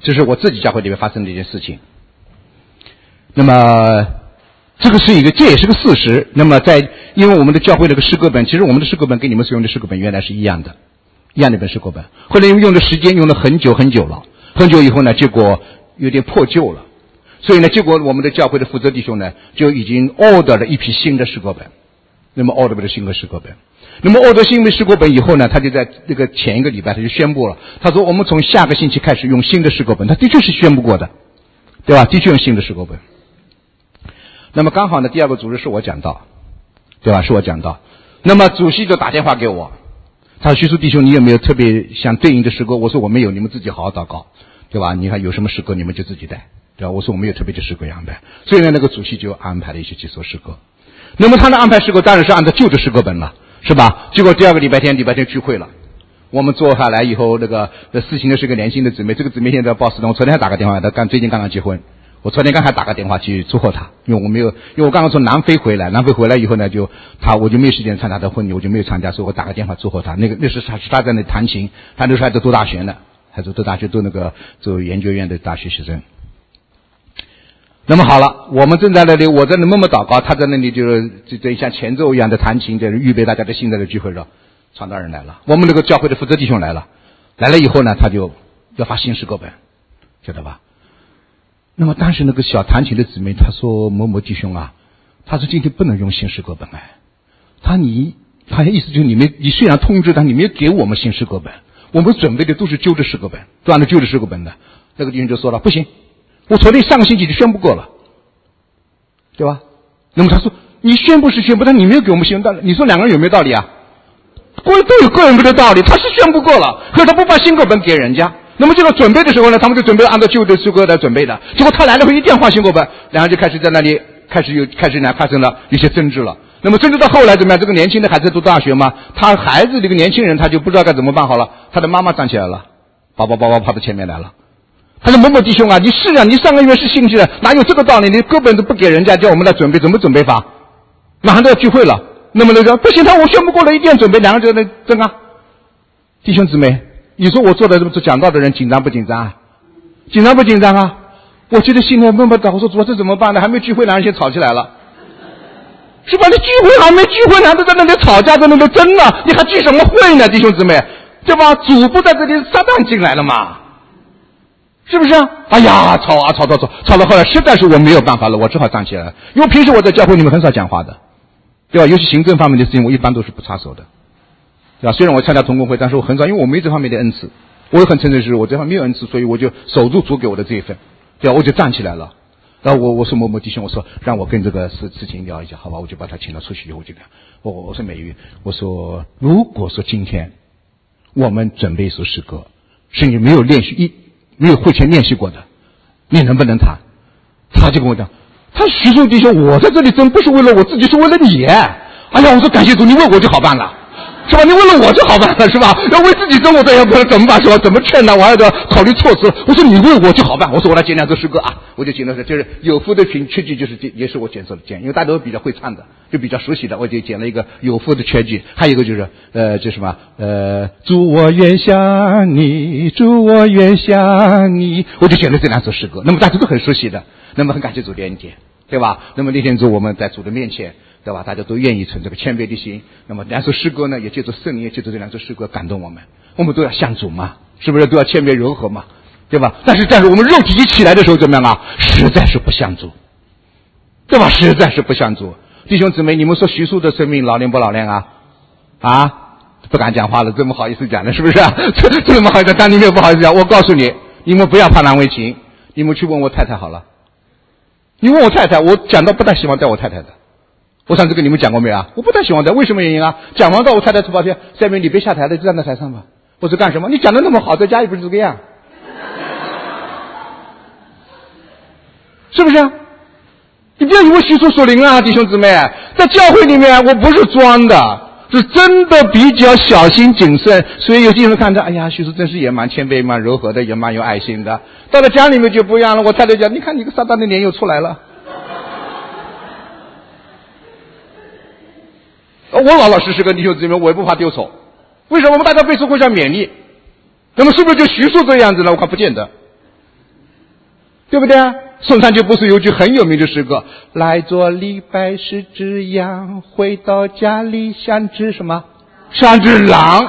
这是我自己教会里面发生的一件事情。那么这也是个事实。那么因为我们的教会那个诗歌本，其实我们的诗歌本跟你们使用的诗歌本原来是一样的一本诗歌本，后来因为用的时间用了很久了，很久以后呢，结果有点破旧了，所以呢，结果我们的教会的负责弟兄呢就已经 order 了一批新的诗歌本。那么 order 的新的诗歌本，那么 order 新的诗歌本以后呢，他就在这个前一个礼拜他就宣布了，他说我们从下个星期开始用新的诗歌本，他的确是宣布过的，对吧？的确用新的诗歌本。那么刚好呢，第二个主日是我讲到，对吧？是我讲到，那么主席就打电话给我，他说徐叔弟兄，你有没有特别想对应的诗歌？我说我没有，你们自己好好祷告，对吧？你看有什么诗歌你们就自己带，对吧？我说我没有特别的诗歌安排，所以呢，那个主席就安排了几首诗歌。那么他的安排诗歌当然是按照旧的诗歌本了，是吧？结果第二个礼拜天聚会了，我们坐下来以后，事情呢是个年轻的姊妹，这个姊妹现在报4我昨天还打个电话，她最近刚刚结婚，我昨天刚还打个电话去祝贺她，因为我刚刚从南非回来以后呢，我就没有时间参加她的婚礼，我就没有参加，所以我打个电话祝贺她。那时她在那弹琴，她那时候还在读大学呢，读大学做研究院的大学学生。那么好了，我们正在那里，我在那默默祷告，他在那里就像前奏一样的弹琴，在预备大家的现在的聚会了。传道人来了，我们那个教会的负责弟兄来了以后呢，他就要发新诗歌本，晓得吧？那么当时那个小弹琴的姊妹，他说某某弟兄啊，他说今天不能用新诗歌本他意思就是你虽然通知他，你没有给我们新诗歌本，我们准备的都是旧的诗歌本，都按照旧的诗歌本的。那个弟兄就说了，不行。我昨天上个星期就宣布过了，对吧？那么他说你宣布是宣布，但你没有给我们新道理，你说两个人有没有道理啊？都有个人的道理，他是宣布过了，可是他不把新歌本给人家。那么这个准备的时候呢，他们就准备按照旧的诗歌来准备的，结果他来了后一定要换新歌本，两人就开始在那里开始发生了一些争执了。那么争执到后来怎么样？这个年轻的孩子读大学嘛，他孩子这个年轻人他就不知道该怎么办好了，他的妈妈站起来了，跑到前面来了。他说某某弟兄啊，你上个月是信息的，哪有这个道理？你根本都不给人家，叫我们来准备，怎么准备法？马上都要聚会了，那么不行，我宣布过了，一定要准备，两个人在那争啊。弟兄姊妹，你说我做讲道的人紧张不紧张啊？紧张不紧张啊？我记得心里默默祷告说，主这怎么办呢？还没聚会，两人先吵起来了，是吧？你聚会还没聚会，两人在那里吵架，在那里争呢，你还聚什么会呢？弟兄姊妹，对吧？主不在这里，撒旦进来了嘛？是不是啊？哎呀，吵到后来实在是我没有办法了，我只好站起来了。因为平时我在教会里面很少讲话的，对吧？尤其行政方面的事情，我一般都是不插手的，对吧？虽然我参加同工会，但是我很少，因为我没这方面的恩赐。我也很承认是我这方面没有恩赐，所以我就守住主给我的这一份，对吧？我就站起来了。然后我说某某弟兄，我说让我跟这个事情聊一下，好吧？我就把他请了出去以后，我就讲，我说美玉，我说如果说今天我们准备一首诗歌，是你没有会前练习过的，你能不能弹？他就跟我讲，他徐叔弟兄，我在这里真不是为了我自己，是为了你。哎呀，我说感谢主，你为我就好办了，是吧？你为了我就好办了，是吧？要为自己争，我这也不知道怎么办，是吧？怎么劝他，我还要考虑措施。我说你为我就好办，我说我来剪两首诗歌啊，我就剪了，就是有福的全句，就是也是我剪出的剪，因为大家都比较会唱的，就比较熟悉的，我就剪了一个有福的全句，还有一个就是就什么主我愿想你，主我愿想你，我就剪了这两首诗歌，那么大家都很熟悉的，那么很感谢主的恩典，对吧？那么那天我们在主的面前，对吧？大家都愿意存这个谦卑的心，那么两首诗歌呢，也借助圣灵，也借助这两首诗歌感动我们，我们都要向主嘛，是不是都要谦卑柔和嘛，对吧？但是我们肉体一起来的时候怎么样啊？实在是不像主，对吧？实在是不像主。弟兄姊妹，你们说徐叔的生命老练不老练啊？啊，不敢讲话了，这么好意思讲的，是不是啊？这么好意思，但你们也不好意思讲。我告诉你，你们不要怕难为情，你们去问我太太好了。你问我太太，我讲到不太喜欢带我太太的。我上次跟你们讲过没有啊？我不太喜欢带，为什么原因啊？讲完到我太太出发现，下面你别下台了，就站在台上吧。我说干什么？你讲的那么好，在家也不是这个样，是不是啊？你不要以为徐叔属灵啊，弟兄姊妹，在教会里面我不是装的，是真的比较小心谨慎，所以有些人看着，哎呀，徐叔真是也蛮谦卑、蛮柔和的，也蛮有爱心的。到了家里面就不一样了，我太太讲，你看你个撒旦的脸又出来了。我老老实实跟弟兄姊妹，我也不怕丢丑。为什么我们大家背书互相勉励？那么是不是就徐叔这样子呢？我看不见得。 对不对啊？宋三就不是有句很有名的诗歌，来做李白是只羊，回到家里像只什么？像只狼。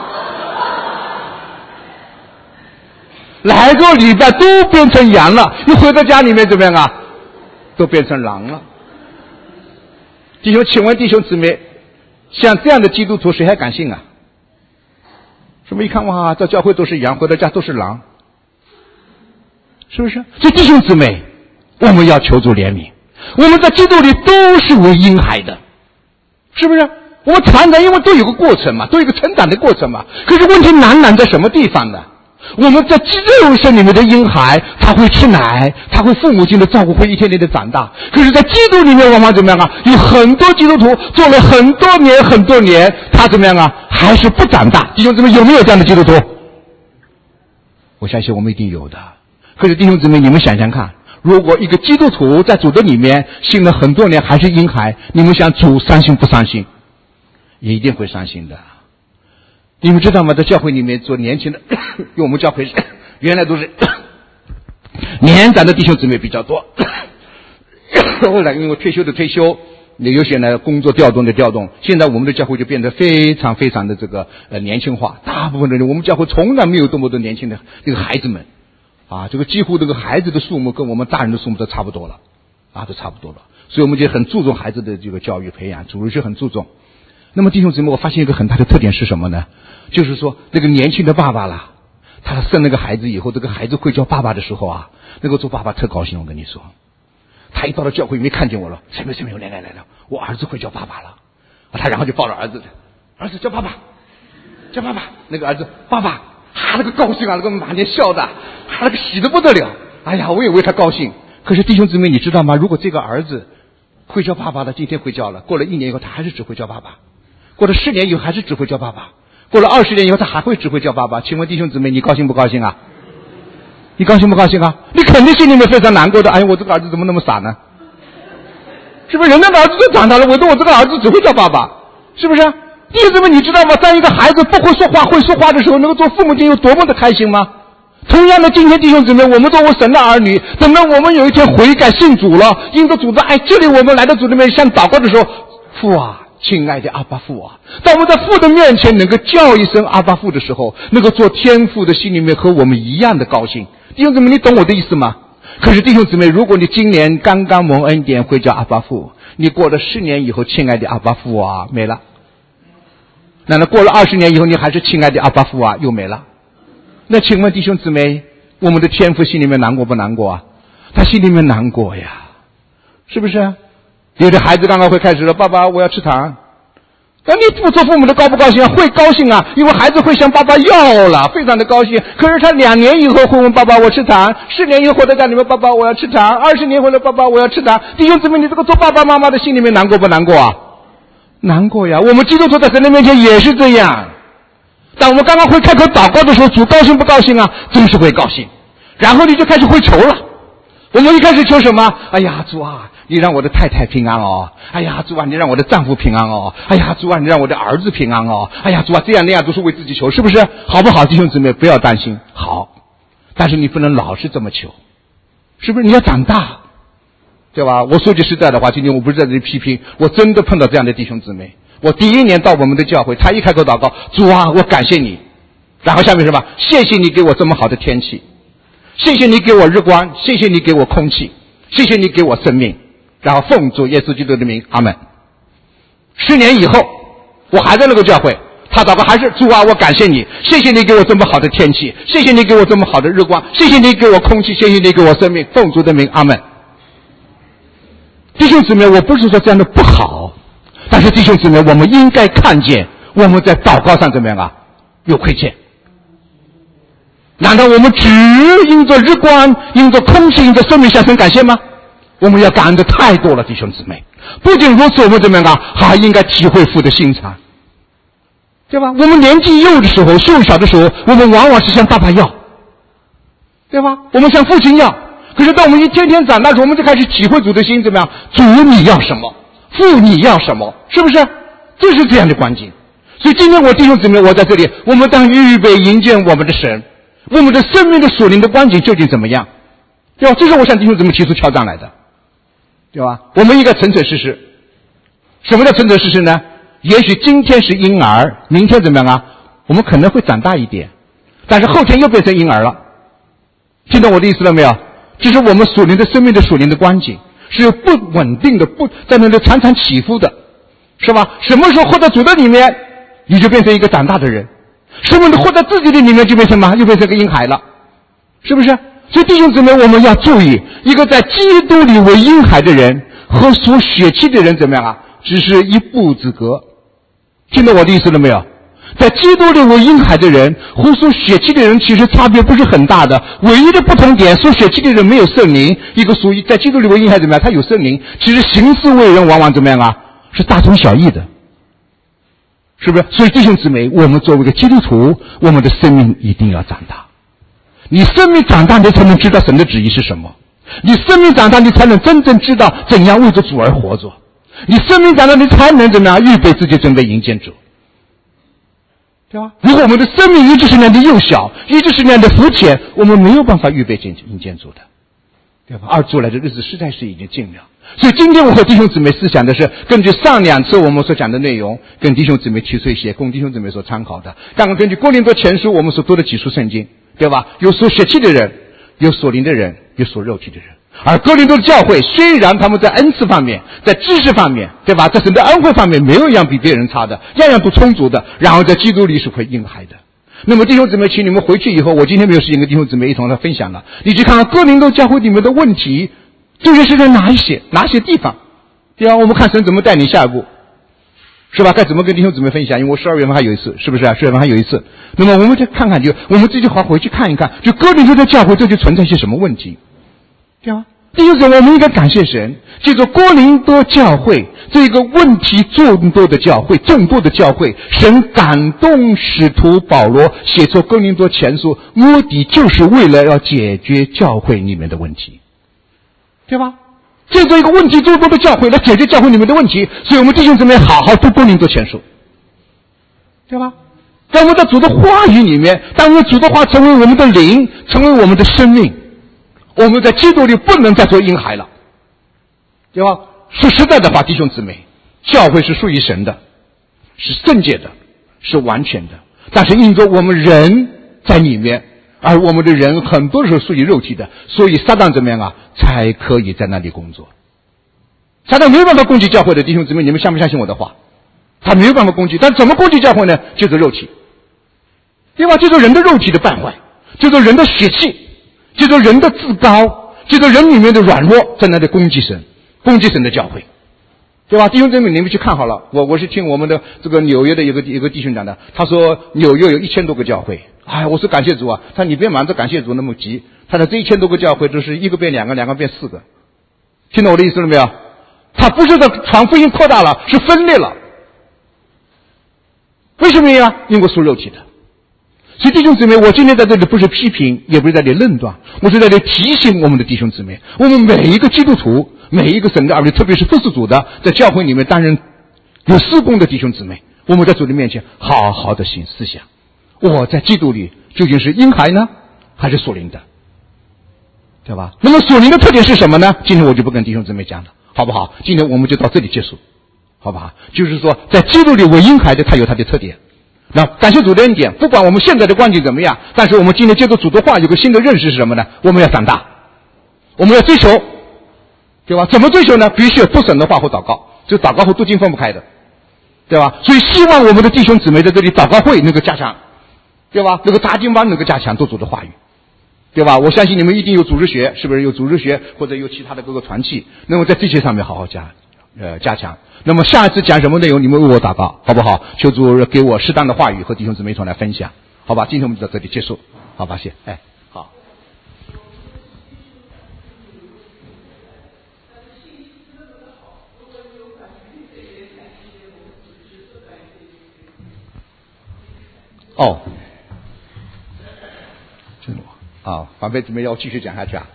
来做李白都变成羊了，你回到家里面怎么样啊？都变成狼了。弟兄，请问弟兄姊妹，像这样的基督徒谁还敢信啊？是不是一看哇，这教会都是羊，回到家都是狼，是不是？所以弟兄姊妹，我们要求助怜悯，我们在基督里都是为婴孩的，是不是？我们常常因为都有个过程嘛，都有个成长的过程嘛。可是问题难在什么地方呢？我们在肉身里面的婴孩，他会吃奶，他会父母亲的照顾，会一天天的长大。可是在基督里面往往怎么样啊？有很多基督徒做了很多年，他怎么样啊？还是不长大。弟兄姊妹，有没有这样的基督徒？我相信我们一定有的。可是弟兄姊妹，你们想想看，如果一个基督徒在主的里面信了很多年还是婴孩，你们想主伤心不伤心？也一定会伤心的。你们知道吗？在教会里面做年轻的，因为我们教会原来都是年长的弟兄姊妹比较多，后来因为退休的退休，有些呢工作调动的调动，现在我们的教会就变得非常的这个年轻化。大部分的人，我们教会从来没有这么多年轻的这个孩子们啊，这个几乎这个孩子的数目跟我们大人的数目都差不多了啊，都差不多了。所以我们就很注重孩子的这个教育培养，主日学很注重。那么弟兄姊妹，我发现一个很大的特点是什么呢？就是说那个年轻的爸爸啦，他生那个孩子以后，这个孩子会叫爸爸的时候啊，那个做爸爸特高兴。我跟你说，他一到了教会没看见我了，谁没有来了，我儿子会叫爸爸了。他然后就抱着儿子叫爸爸，那个儿子爸爸，那个高兴啊，那个满脸笑的，那个喜得不得了。哎呀，我也为他高兴。可是弟兄姊妹，你知道吗？如果这个儿子会叫爸爸的，今天会叫了，过了1年以后他还是只会叫爸爸，过了10年以后还是只会叫爸爸，过了20年以后他还会只会叫爸爸。请问弟兄姊妹，你高兴不高兴啊？你高兴不高兴啊？你肯定心里面非常难过的。哎呀，我这个儿子怎么那么傻呢？是不是？人家的儿子都长大了，我这个儿子只会叫爸爸，是不是？弟兄姊妹，你知道吗？当一个孩子不会说话会说话的时候，那个做父母亲有多么的开心吗？同样的，今天弟兄姊妹，我们作为神的儿女，等到我们有一天悔改信主了，因着主的爱，这里我们来到主里面向祷告的时候，父啊，亲爱的阿爸父啊，当我们在父的面前能够叫一声阿爸父的时候，那个做天父的心里面和我们一样的高兴。弟兄姊妹，你懂我的意思吗？可是弟兄姊妹，如果你今年刚刚蒙恩典会叫阿爸父，你过了10年以后，亲爱的阿爸父啊，没了。难道过了20年以后，你还是亲爱的阿爸父啊，又没了？那请问弟兄姊妹，我们的天父心里面难过不难过啊？他心里面难过呀，是不是？有的孩子刚刚会开始了，爸爸我要吃糖。那你不做父母的高不高兴啊？会高兴啊，因为孩子会向爸爸要了，非常的高兴。可是他2年以后会问爸爸我吃糖，10年以后回到家里面，爸爸我要吃糖，20年回来，爸爸我要吃糖。弟兄姊妹，你这个做爸爸妈妈的心里面难过不难过啊？难过呀。我们基督徒在神的面前也是这样。当我们刚刚会开口祷告的时候，主高兴不高兴啊？真是会高兴。然后你就开始会求了。我们一开始求什么？哎呀，主啊，你让我的太太平安哦。哎呀，主啊，你让我的丈夫平安哦。哎呀，主啊，你让我的儿子平安哦。哎呀，主啊，这样那样都是为自己求，是不是？好不好？弟兄姊妹，不要担心，好。但是你不能老是这么求，是不是？你要长大，对吧？我说句实在的话，今天我不是在这里批评，我真的碰到这样的弟兄姊妹。我第1年到我们的教会，他一开口祷告，主啊，我感谢你。然后下面什么？谢谢你给我这么好的天气，谢谢你给我日光，谢谢你给我空气，谢谢你给我生命。然后奉主耶稣基督的名，阿们。10年以后，我还在那个教会，他祷告还是主啊，我感谢你，谢谢你给我这么好的天气，谢谢你给我这么好的日光，谢谢你给我空气，谢谢你给我生命，奉主的名，阿们。弟兄姊妹，我不是说这样的不好。但是弟兄姊妹，我们应该看见我们在祷告上怎么样啊？有亏欠。难道我们只因着日光、因着空气、因着生命向神感谢吗？我们要感恩的太多了，弟兄姊妹。不仅如此，我们怎么样啊？还应该体会父的心肠，对吧？我们年纪幼的时候、幼小的时候，我们往往是向爸爸要，对吧？我们向父亲要。可是当我们一天天长大时，我们就开始体会主的心怎么样？主你要什么？父你要什么？是不是？就是这样的关键。所以今天我弟兄姊妹，我在这里，我们当预备迎接我们的神，我们的生命的属灵的光景究竟怎么样？ 对吧？这是我向弟兄姊妹提出挑战来的，对吧？我们应该诚诚实实。什么叫诚诚实实呢？也许今天是婴儿，明天怎么样啊？我们可能会长大一点，但是后天又变成婴儿了。听懂我的意思了没有？就是我们属灵的生命的属灵的光景是不稳定的，不在那里常常起伏的，是吧？什么时候活在主的里面，你就变成一个长大的人；什么时候活在自己的里面，就变成什么？又变成个婴孩了，是不是？所以弟兄姊妹，我们要注意，一个在基督里为婴孩的人和属血气的人怎么样啊？只是一步之隔。听懂我的意思了没有？在基督里为婴孩的人和属血气的人其实差别不是很大的，唯一的不同点，属血气的人没有圣灵，一个属于在基督里为婴孩怎么样？他有圣灵，其实行事为人往往怎么样啊？是大同小异的，是不是？所以弟兄姊妹，我们作为一个基督徒，我们的生命一定要长大。你生命长大，你才能知道神的旨意是什么；你生命长大，你才能真正知道怎样为着主而活着；你生命长大，你才能怎么样预备自己，准备迎接主。对吧？如果我们的生命一直是那样的幼小，一直是那样的肤浅，我们没有办法预备迎接主的，对吧？而主来的日子实在是已经近了。所以今天我和弟兄姊妹思想的是，根据上2次我们所讲的内容，跟弟兄姊妹提出一些供弟兄姊妹所参考的。刚刚根据哥林多前书我们所读的几书圣经，对吧？有属血气的人，有属灵的人，有属肉体的人。而哥林多的教会虽然他们在恩赐方面，在知识方面，对吧，在神的恩惠方面没有一样比别人差的，样样都充足的，然后在基督里是会婴孩的。那么弟兄姊妹，请你们回去以后，我今天没有时间跟弟兄姊妹一同来分享了，你去看看哥林多教会里面的问题究竟是在哪些地方，对吧？我们看神怎么带领下一步，是吧？该怎么跟弟兄姊妹分享？因为我12月份还有一次，是不是啊？12月份还有一次。那么我们再看看，我们这句话回去看一看，就哥林多的教会这就存在一些什么问题，对吧？第一种，我们应该感谢神，记住哥林多教会这个问题众多的教会，神感动使徒保罗写出哥林多前书，目的就是为了要解决教会里面的问题，对吧？借助一个问题众多的教会来解决教会里面的问题，所以我们弟兄姊妹好好读哥林多前书，对吧？在我们的主的话语里面，当我们主的话成为我们的灵，成为我们的生命，我们在基督里不能再做婴孩了，对吧？说实在的话，弟兄姊妹，教会是属于神的，是圣洁的，是完全的，但是因着我们人在里面，而我们的人很多时候属于肉体的，所以撒旦怎么样啊？才可以在那里工作。撒旦没有办法攻击教会的，弟兄姊妹，你们相不相信我的话？他没有办法攻击，但怎么攻击教会呢？就是肉体，对吧？就是人的肉体的败坏，就是人的血气，就是人的自高，就是人里面的软弱，在那里攻击神的教会，对吧？弟兄姊妹，你们去看好了。我是听我们的这个纽约的一个弟兄讲的，他说纽约有1000多个教会。哎，我说感谢主啊！他说你别忙着感谢主那么急，他的这1000多个教会都是一个变2个，2个变4个。听懂我的意思了没有？他不是的传福音扩大了，是分裂了。为什么呀？因为属肉体的。所以弟兄姊妹，我今天在这里不是批评，也不是在这里论断，我是在这里提醒我们的弟兄姊妹，我们每一个基督徒，每一个神的儿女，特别是服侍主的，在教会里面担任有事工的弟兄姊妹，我们在主的面前好好的思想，我在基督里究竟是婴孩呢，还是属灵的，对吧？那么属灵的特点是什么呢？今天我就不跟弟兄姊妹讲了，好不好？今天我们就到这里结束，好不好？就是说，在基督里为婴孩的，他有他的特点。那感谢主的恩典，不管我们现在的光景怎么样，但是我们今天接受主的话，有个新的认识是什么呢？我们要长大，我们要追求，对吧？怎么追求呢？必须要读神的话或祷告，就祷告和读经分不开的，对吧？所以希望我们的弟兄姊妹在这里祷告会能够加强，对吧？那个查经班能够加强读主的话语，对吧？我相信你们一定有组织学，是不是有组织学或者有其他的各个团契？那么在这些上面好好加强。那么下一次讲什么内容，你们为我祷告，好不好？求主给我适当的话语和弟兄姊妹一同来分享，好吧？今天我们就到这里结束，好吧？谢谢。哎，好。哦，真的啊，反辈准备要继续讲下去啊。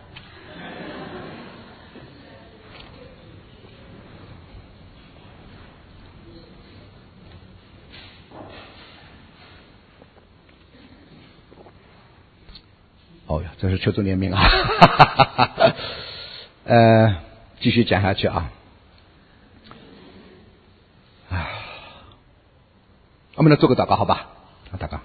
哦呀，真是求主怜悯啊！继续讲下去啊。我们来做个祷告，好吧？祷告。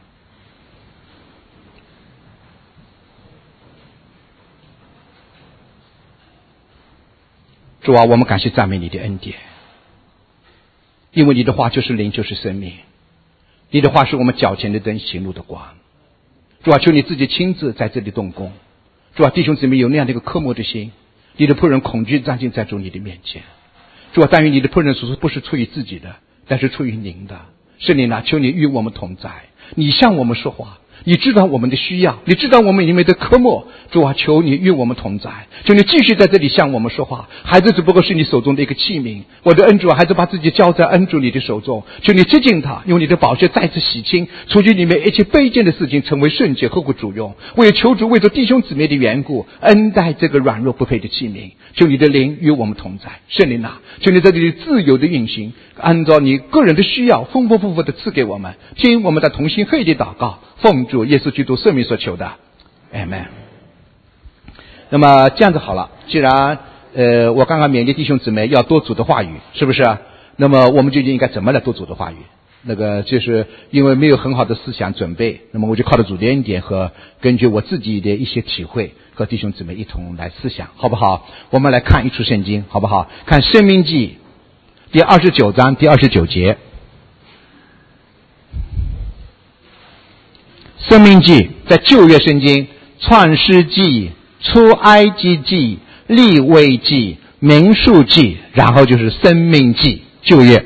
主啊，我们感谢赞美你的恩典，因为你的话就是灵，就是生命。你的话是我们脚前的灯，行路的光。主啊，求你自己亲自在这里动工。主啊，弟兄姊妹有那样的一个渴慕的心，你的仆人恐惧站在主你的面前。主啊，但愿你的仆人所说不是出于自己的，但是出于您的。圣灵啊，求你与我们同在，你向我们说话，你知道我们的需要，你知道我们里面的科目。主啊，求你与我们同在，求你继续在这里向我们说话。孩子只不过是你手中的一个器皿，我的恩主啊，孩子把自己交在恩主你的手中，求你接近他，用你的宝血再次洗清，除去里面一切卑贱的事情，成为圣洁，合乎主用。为求主为着弟兄姊妹的缘故，恩待这个软弱不配的器皿。求你的灵与我们同在，圣灵啊，求你在这里自由的运行，按照你个人的需要，丰丰富富的赐给我们。听我们的同心合意的祷告，奉主耶稣基督圣名所求的，阿们。那么这样子好了，既然我刚刚勉励弟兄姊妹要多主的话语，是不是？那么我们究竟应该怎么来多主的话语？那个就是因为没有很好的思想准备，那么我就靠着主的恩典和根据我自己的一些体会，和弟兄姊妹一同来思想，好不好？我们来看一处圣经，好不好？看《申命记》第29章第29节。申命记在旧约圣经，创世纪、出埃及记、利未记、民数记，然后就是申命记，旧约。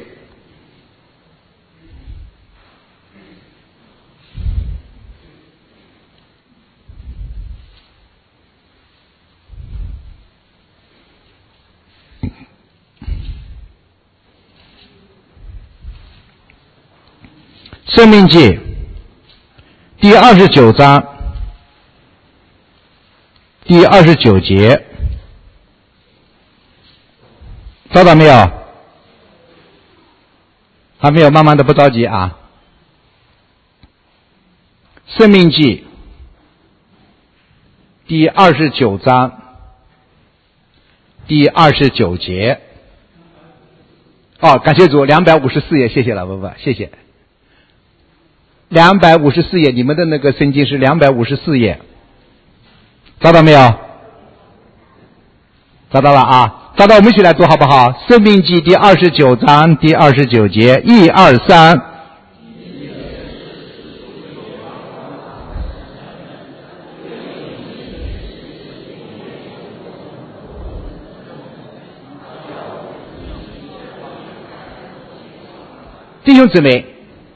申命记第29章第29节，找到没有？还没有，慢慢的，不着急啊。申命记第29章第29节。感谢主，254页，谢谢了，伯伯，谢谢。254页，你们的那个圣经是254页，找到没有？找到了啊，找到我们一起来读好不好？申命记第29章第29节，1、2、3。弟兄姊妹，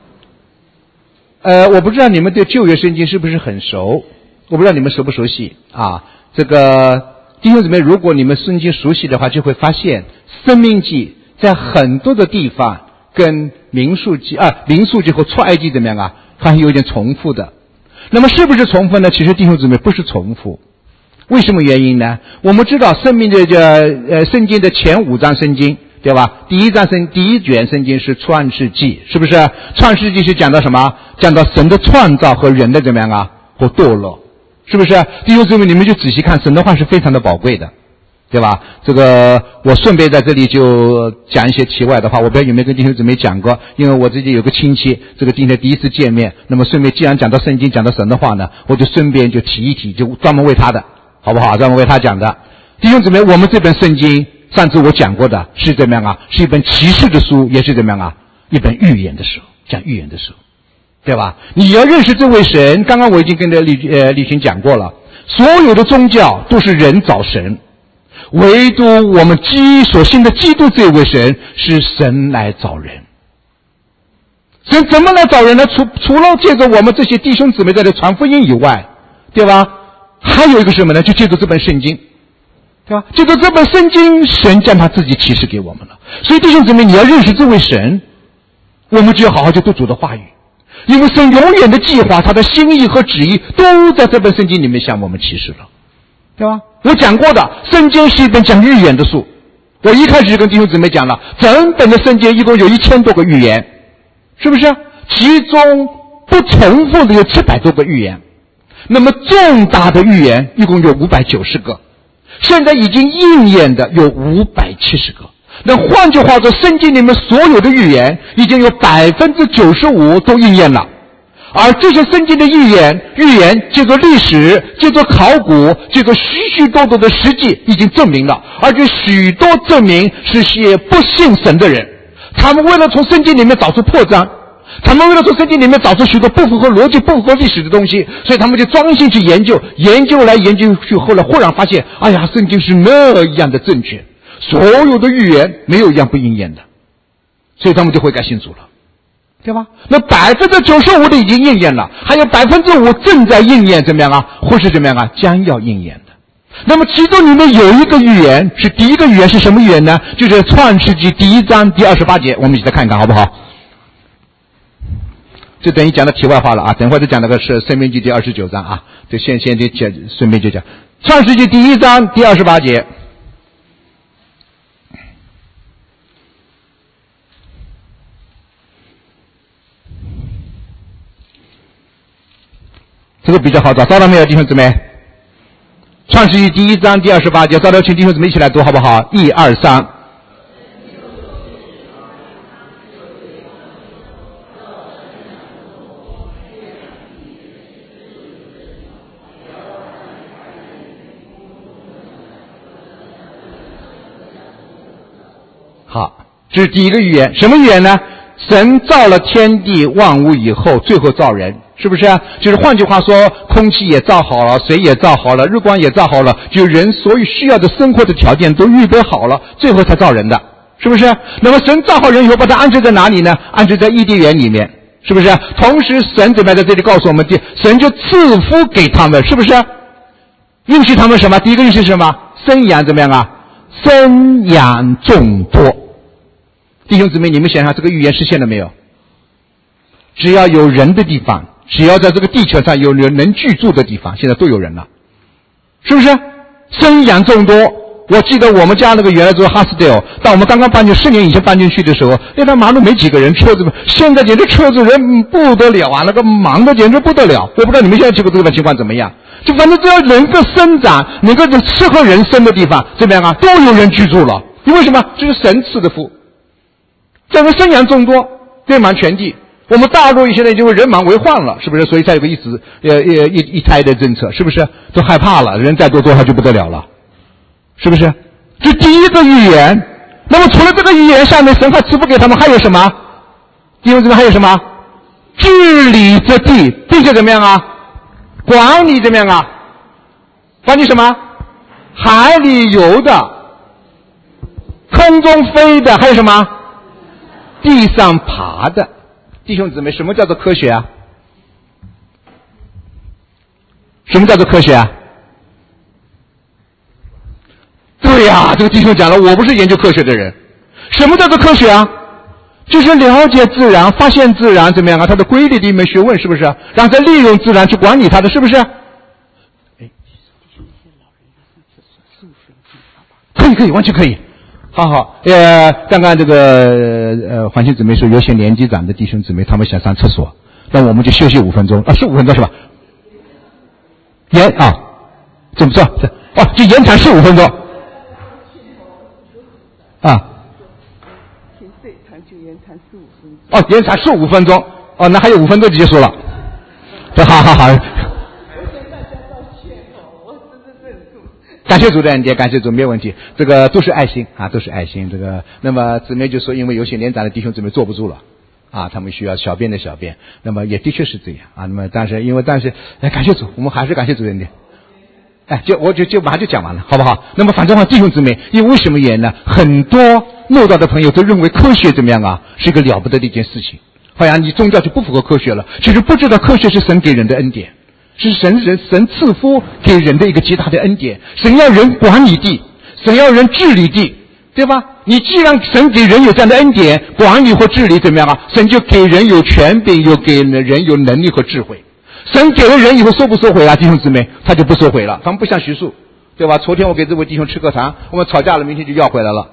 我不知道你们对旧约圣经是不是很熟，我不知道你们熟不熟悉啊。这个弟兄姊妹，如果你们圣经熟悉的话，就会发现申命记在很多的地方跟民数记和出埃及怎么样啊，发现有点重复的。那么是不是重复呢？其实弟兄姊妹不是重复，为什么原因呢？我们知道圣经的前5章圣经，对吧？第一卷圣经是创世纪，是不是？创世纪是讲到什么？讲到神的创造和人的怎么样啊？或堕落，是不是？弟兄姊妹，你们就仔细看，神的话是非常的宝贵的，对吧？这个我顺便在这里就讲一些题外的话，我不知道有没有跟弟兄姊妹讲过，因为我自己有个亲戚，这个今天第一次见面，那么顺便既然讲到圣经，讲到神的话呢，我就顺便就提一提，就专门为他的，好不好？专门为他讲的。弟兄姊妹，我们这本圣经上次我讲过的是怎么样啊？是一本启示的书，也是怎么样啊？一本预言的书，讲预言的书，对吧？你要认识这位神，刚刚我已经跟李群讲过了，所有的宗教都是人找神，唯独我们所信的基督这位神是神来找人。神怎么来找人呢？除了借着我们这些弟兄姊妹在这传福音以外，对吧？还有一个什么呢？就借着这本圣经，对吧？借着这本圣经，神将他自己启示给我们了。所以弟兄姊妹，你要认识这位神，我们就要好好去读主的话语，因为神永远的计划，他的心意和旨意都在这本圣经里面向我们启示了，对吧？我讲过的，圣经是一本讲预言的书。我一开始就跟弟兄姊妹讲了，整本的圣经一共有1000多个预言，是不是？其中不重复的有700多个预言。 那么重大的预言一共有590个，现在已经应验的有570个。那换句话说，圣经里面所有的预言已经有95%都应验了。而这些圣经的预言借助历史，借助考古，借助许多的实际已经证明了，而且许多证明是些不信神的人，他们为了从圣经里面找出破绽，他们为了从圣经里面找出许多不符合逻辑、不符合历史的东西，所以他们就专心去研究来研究去，后来忽然发现，哎呀，圣经是那样的正确，所有的预言没有一样不应验的，所以他们就悔改信主了。对吧？那95%的已经应验了，还有5%正在应验，怎么样啊？或是怎么样啊？将要应验的。那么其中里面有一个预言，是第一个预言是什么预言呢？就是创世纪第1章第28节，我们一起来看一看好不好？这等于讲的题外话了啊，等会儿就讲那个是申命记第29章啊，就先就讲，顺便就讲创世纪第1章第28节。这个比较好找，找到没有，弟兄姊妹？创世纪第1章第28节，找到请弟兄姊妹一起来读好不好？1、2、3。好，这是第一个预言，什么预言呢？神造了天地万物以后，最后造人，是不是啊？就是换句话说，空气也造好了，水也造好了，日光也造好了，就人所有需要的生活的条件都预备好了，最后才造人的，是不是？那么神造好人以后，把他安置在哪里呢？安置在伊甸园里面，是不是？同时神怎么样在这里告诉我们，神就赐福给他们，是不是？应许他们什么？第一个应许是什么？生养怎么样啊？生养众多。弟兄姊妹，你们想想这个预言实现了没有？只要有人的地方，只要在这个地球上有人能居住的地方，现在都有人了，是不是？生养众多。我记得我们家那个原来住哈斯德尔，当我们刚刚搬进10年以前搬进去的时候，那条马路没几个人，车子现在简直车子人不得了啊，那个忙的简直不得了。我不知道你们现在去过这个情况怎么样？就反正只要能够生长，能够适合人生的地方，怎么样啊？都有人居住了。因为什么？这是神赐的福。整个生养众多，遍满全地。我们大陆现在因为人满为患了，是不是？所以才有个一胎的政策，是不是？都害怕了，人再多他就不得了了，是不是？这第一个预言。那么除了这个预言，下面神还赐福给他们还有什么？弟兄姊妹，还有什么？治理这地，并且怎么样啊？管理怎么样啊？管理什么？海里游的，空中飞的，还有什么？地上爬的。弟兄姊妹，什么叫做科学啊？什么叫做科学啊？对呀，这个弟兄讲了，我不是研究科学的人。什么叫做科学啊？就是了解自然，发现自然怎么样啊？它的规律的一门学问，是不是？然后再利用自然去管理它的，是不是？可以，完全可以。好，刚刚这个环境姊妹说，有些年纪长的弟兄姊妹他们想上厕所，那我们就休息5分钟，15分钟是吧？怎么说？就延长15分钟。 停这场就延长15分钟。 延长15分钟。那还有5分钟就结束了。好。感谢主的恩典，感谢主，没有问题。这个都是爱心啊，都是爱心。这个，那么姊妹就说，因为有些年长的弟兄姊妹坐不住了啊，他们需要小便的小便。那么也的确是这样啊。那么但是感谢主，我们还是感谢主的恩典。就马上就讲完了，好不好？那么反正弟兄姊妹，因为什么原因呢？很多慕道的朋友都认为科学怎么样啊，是一个了不得的一件事情。好像你宗教就不符合科学了，其实不知道科学是神给人的恩典。是神赐福给人的一个极大的恩典，神要人管理地，神要人治理地，对吧？你既然神给人有这样的恩典，管理或治理怎么样啊？神就给人有权柄，又给人有能力和智慧。神给了人以后收不收回啊？弟兄姊妹，他就不收回了。他们不像徐庶，对吧？昨天我给这位弟兄吃个糖，我们吵架了，明天就要回来了，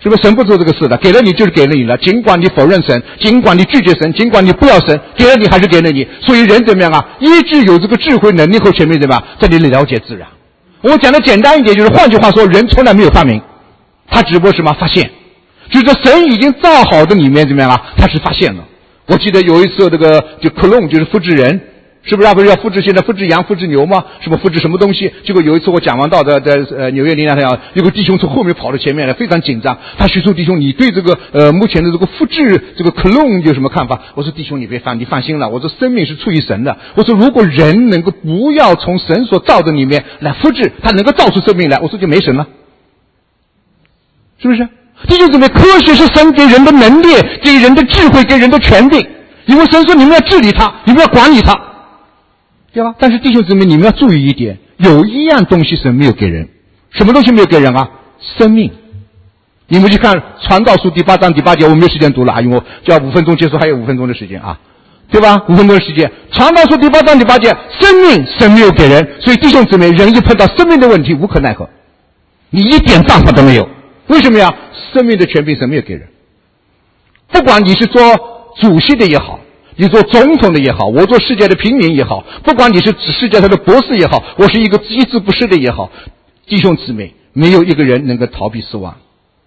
是不是？神不做这个事的，给了你就是给了你了，尽管你否认神，尽管你拒绝神，尽管你不要神，给了你还是给了你。所以人怎么样啊？一直有这个智慧能力和权柄，对吧？在这里了解自然。我讲的简单一点，就是换句话说，人从来没有发明，他只不过什么发现，就是神已经造好的里面怎么样啊？他是发现了。我记得有一次这个就克隆，就是复制人。是不是不是要复制？现在复制羊、复制牛吗？什么复制什么东西？结果有一次我讲完道在纽约灵粮堂，有个弟兄从后面跑到前面来，非常紧张。他许说弟兄，你对这个目前的这个复制这个 clone 有什么看法？我说弟兄，你放心了。我说生命是出于神的。我说如果人能够不要从神所造的里面来复制，他能够造出生命来，我说就没神了，是不是？弟兄姊妹，科学是神给人的能力，给人的智慧，给人的权柄。因为神说你们要治理他，你们要管理他。对吧？但是弟兄姊妹，你们要注意一点，有一样东西神没有给人，什么东西没有给人啊？生命。你们去看《传道书》第8章第8节，我没有时间读了啊，因为我就要5分钟结束，还有5分钟的时间啊，对吧？5分钟的时间，《传道书》第8章第8节，生命神没有给人，所以弟兄姊妹，人一碰到生命的问题，无可奈何，你一点办法都没有。为什么呀？生命的权柄神没有给人，不管你是做主席的也好。你做总统的也好，我做世界的平民也好，不管你是世界上的博士也好，我是一个医治不施的也好，弟兄姊妹，没有一个人能够逃避死亡。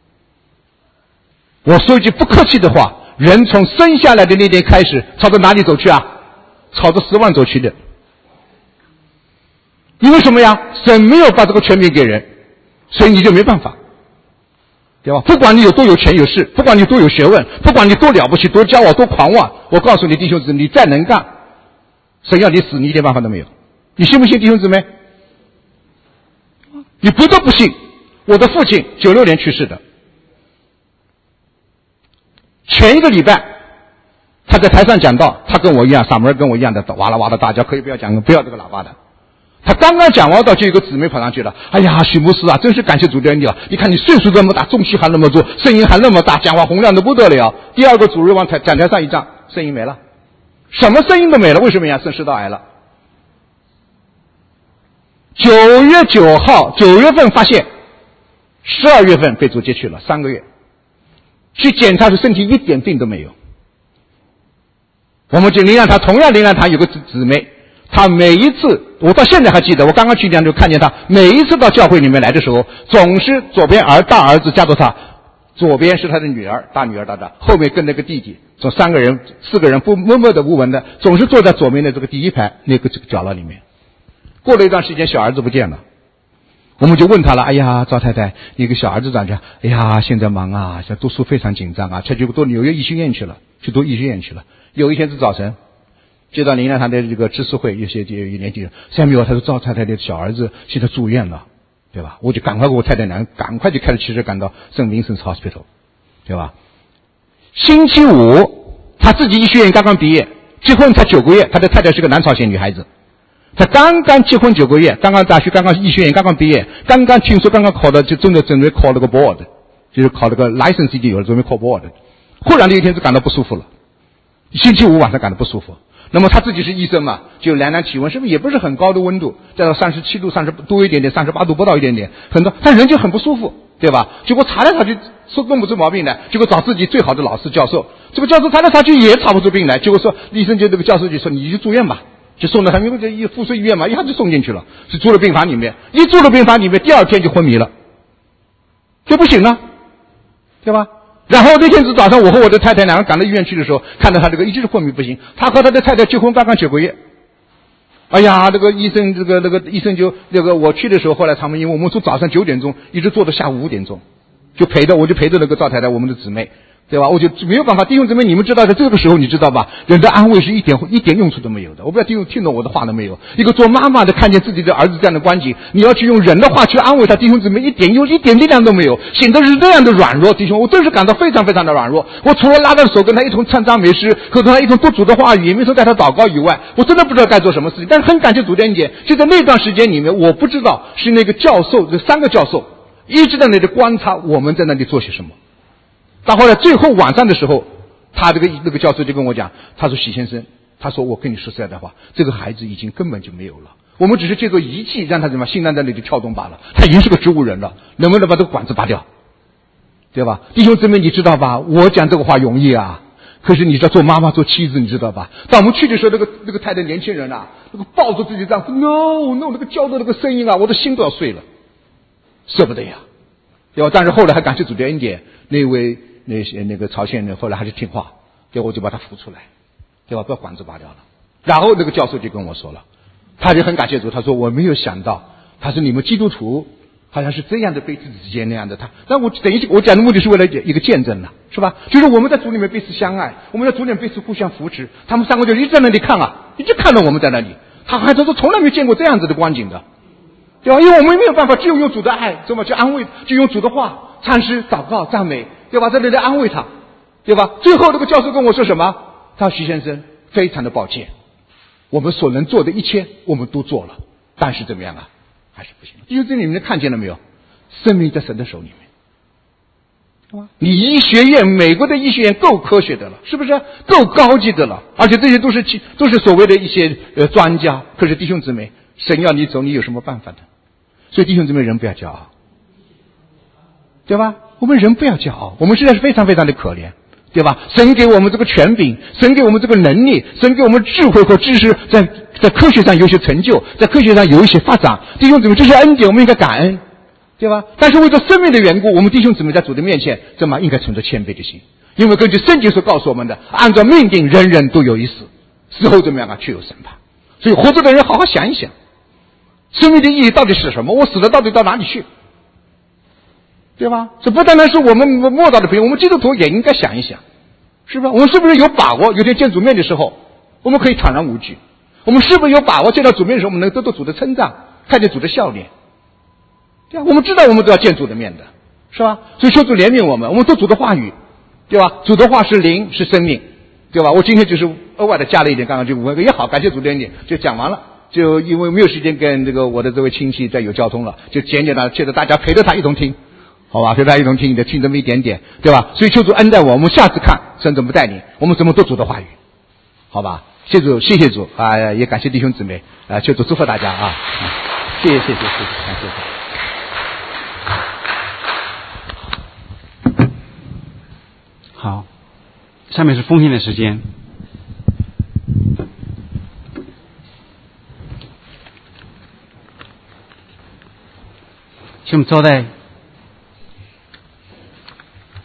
我说一句不客气的话，人从生下来的那天开始，朝着哪里走去啊？朝着死亡走去的。因为什么呀？神没有把这个权柄给人，所以你就没办法。对吧？不管你有多有钱有势，不管你多有学问，不管你多了不起，多骄傲，多狂妄，我告诉你弟兄姊妹，你再能干，神要你死，你一点办法都没有。你信不信弟兄姊妹？你不得不信。我的父亲96年去世的，前一个礼拜他在台上讲道，他跟我一样，嗓门跟我一样的哇啦哇啦大叫，可以不要讲，不要这个喇叭的。他刚刚讲完道，就有个姊妹跑上去了。哎呀，许牧师啊，真是感谢主的恩典！你看你岁数这么大，中气还那么多，声音还那么大，讲话洪亮的不得了。第二个主日往讲台上一站，声音没了，什么声音都没了。为什么呀？肾食道癌了。9月9号，9月份发现，12月份被主接去了，3个月，去检查是身体一点病都没有。我们灵粮堂同样灵粮堂有个姊妹。他每一次，我到现在还记得，我刚刚去年就看见他，每一次到教会里面来的时候，总是左边大儿子夹着他，左边是他的女儿，大女儿后面跟那个弟弟，这4个人不默默的无闻的，总是坐在左边的这个第一排那个角落里面。过了一段时间，小儿子不见了，我们就问他了，哎呀，赵太太，你个小儿子咋的？哎呀，现在忙啊，现在读书非常紧张啊，他就到纽约医学院去了，去读医学院去了。有一天是早晨。接到灵粮堂的这个知识会，有些年轻人，下面他说赵太太的小儿子现在住院了，对吧？我就赶快给我太太娘，赶快就开着汽车赶到圣林森 Hospital， 对吧？星期五，他自己医学院刚刚毕业，结婚才9个月，他的太太是个南朝鲜女孩子，他刚刚结婚9个月，刚刚大学，刚刚医学院刚刚毕业，刚刚听说刚刚考的，就准备考了个 board， 就是考了个 license 已经有了，准备考 board， 忽然的一天就感到不舒服了，星期五晚上感到不舒服。那么他自己是医生嘛，就量体温，是不是也不是很高的温度，在37度30多一点点，38度不到一点点，很多，但人就很不舒服，对吧？结果查来查去说弄不出毛病来，结果找自己最好的老师教授，这个教授查来查去也查不出病来，结果说医生就这个教授就说你就住院吧，就送到他们附属医院嘛，一下就送进去了，是住了病房里面，一住了病房里面，第二天就昏迷了，就不行了，对吧？然后那天是早上，我和我的太太两个赶到医院去的时候，看到他这个一直是昏迷不醒。他和他的太太结婚刚刚9个月。哎呀，这个医生医生就我去的时候，后来他们因为我们从早上9点钟一直做到下午5点钟，我就陪着那个赵太太，我们的姊妹，对吧？我就没有办法，弟兄姊妹，你们知道在这个时候，你知道吧？人的安慰是一点用处都没有的。我不知道听懂我的话了没有？一个做妈妈的看见自己的儿子这样的光景，你要去用人的话去安慰他，弟兄姊妹一点力量都没有，显得是这样的软弱。弟兄，我真是感到非常非常的软弱。我除了拉着手跟他一同唱赞美诗，和他一同读主的话语，也没说带他祷告以外，我真的不知道该做什么事情。但是很感谢主的恩典，就在那段时间里面，我不知道是那个教授，这3个教授一直在那里观察我们在那里做些什么。到后来最后晚上的时候，他那个教授就跟我讲，他说许先生，他说我跟你说实在的话，这个孩子已经根本就没有了，我们只是借助仪器让他心脏在那里跳动罢了，他已经是个植物人了，能不能把这个管子拔掉？ 对吧？弟兄姊妹，你知道吧？我讲这个话容易啊，可是你知道做妈妈做妻子，你知道吧？当我们去的时候，那个太太年轻人啊，那个抱着自己丈夫 ，no， 那个叫的那个声音啊，我的心都要碎了，舍不得呀，对吧？但是后来还感谢主的恩典，那个朝鲜人后来还是听话，对吧？我就把他扶出来，对吧？把管子拔掉了。然后那个教授就跟我说了，他就很感谢主，他说我没有想到，他说你们基督徒好像是这样的彼此之间那样的但我等于我讲的目的是为了一个见证了，是吧？就是我们在主里面彼此相爱，我们在主里面彼此互相扶持。他们三个就一直在那里看啊，一直看到我们在那里。他说从来没见过这样子的光景的，对吧？因为我们没有办法，只有用主的爱，怎么去安慰，就用主的话、唱诗、祷告、赞美，对吧？在那里安慰他，对吧？最后这个教授跟我说什么？他说徐先生，非常的抱歉，我们所能做的一切我们都做了，但是怎么样啊？还是不行。因为这里面看见了没有？生命在神的手里面，是吧？你医学院，美国的医学院够科学的了，是不是？够高级的了，而且这些都是所谓的一些专家。可是弟兄姊妹，神要你走，你有什么办法呢？所以弟兄姊妹，人不要骄傲，对吧？我们人不要骄傲，我们实在是非常非常的可怜，对吧？神给我们这个权柄，神给我们这个能力，神给我们智慧和知识，在科学上有一些成就，在科学上有一些发展。弟兄姊妹，这些恩典我们应该感恩，对吧？但是为了生命的缘故，我们弟兄姊妹在主的面前，怎么应该存着谦卑的心？因为根据圣经所告诉我们的，按照命定，人人都有一死，死后怎么样啊？却有审判。所以活着的人好好想一想，生命的意义到底是什么？我死了到底到哪里去？对吧？这不单单是我们末道的朋友，我们基督徒也应该想一想，是吧？我们是不是有把握，有天见主面的时候，我们可以坦然无惧？我们是不是有把握见到主面的时候，我们能得到主的称赞，看见主的笑脸？对吧？我们知道我们都要见主的面的，是吧？所以求主怜悯我们，我们读主的话语，对吧？主的话是灵，是生命，对吧？我今天就是额外的加了一点，刚刚就5分钟也好，感谢主的恩典，就讲完了。就因为没有时间跟我的这位亲戚再有交通了，就简简单借着大家陪着他一同听，好吧？陪着他一同听，你听这么一点点，对吧？所以求主恩待我们下次看神怎么带领，我们怎么读主的话语，好吧？谢主，谢谢主啊！也感谢弟兄姊妹啊！求主祝福大家啊！谢谢，感谢。 好，下面是奉献的时间。请我们招待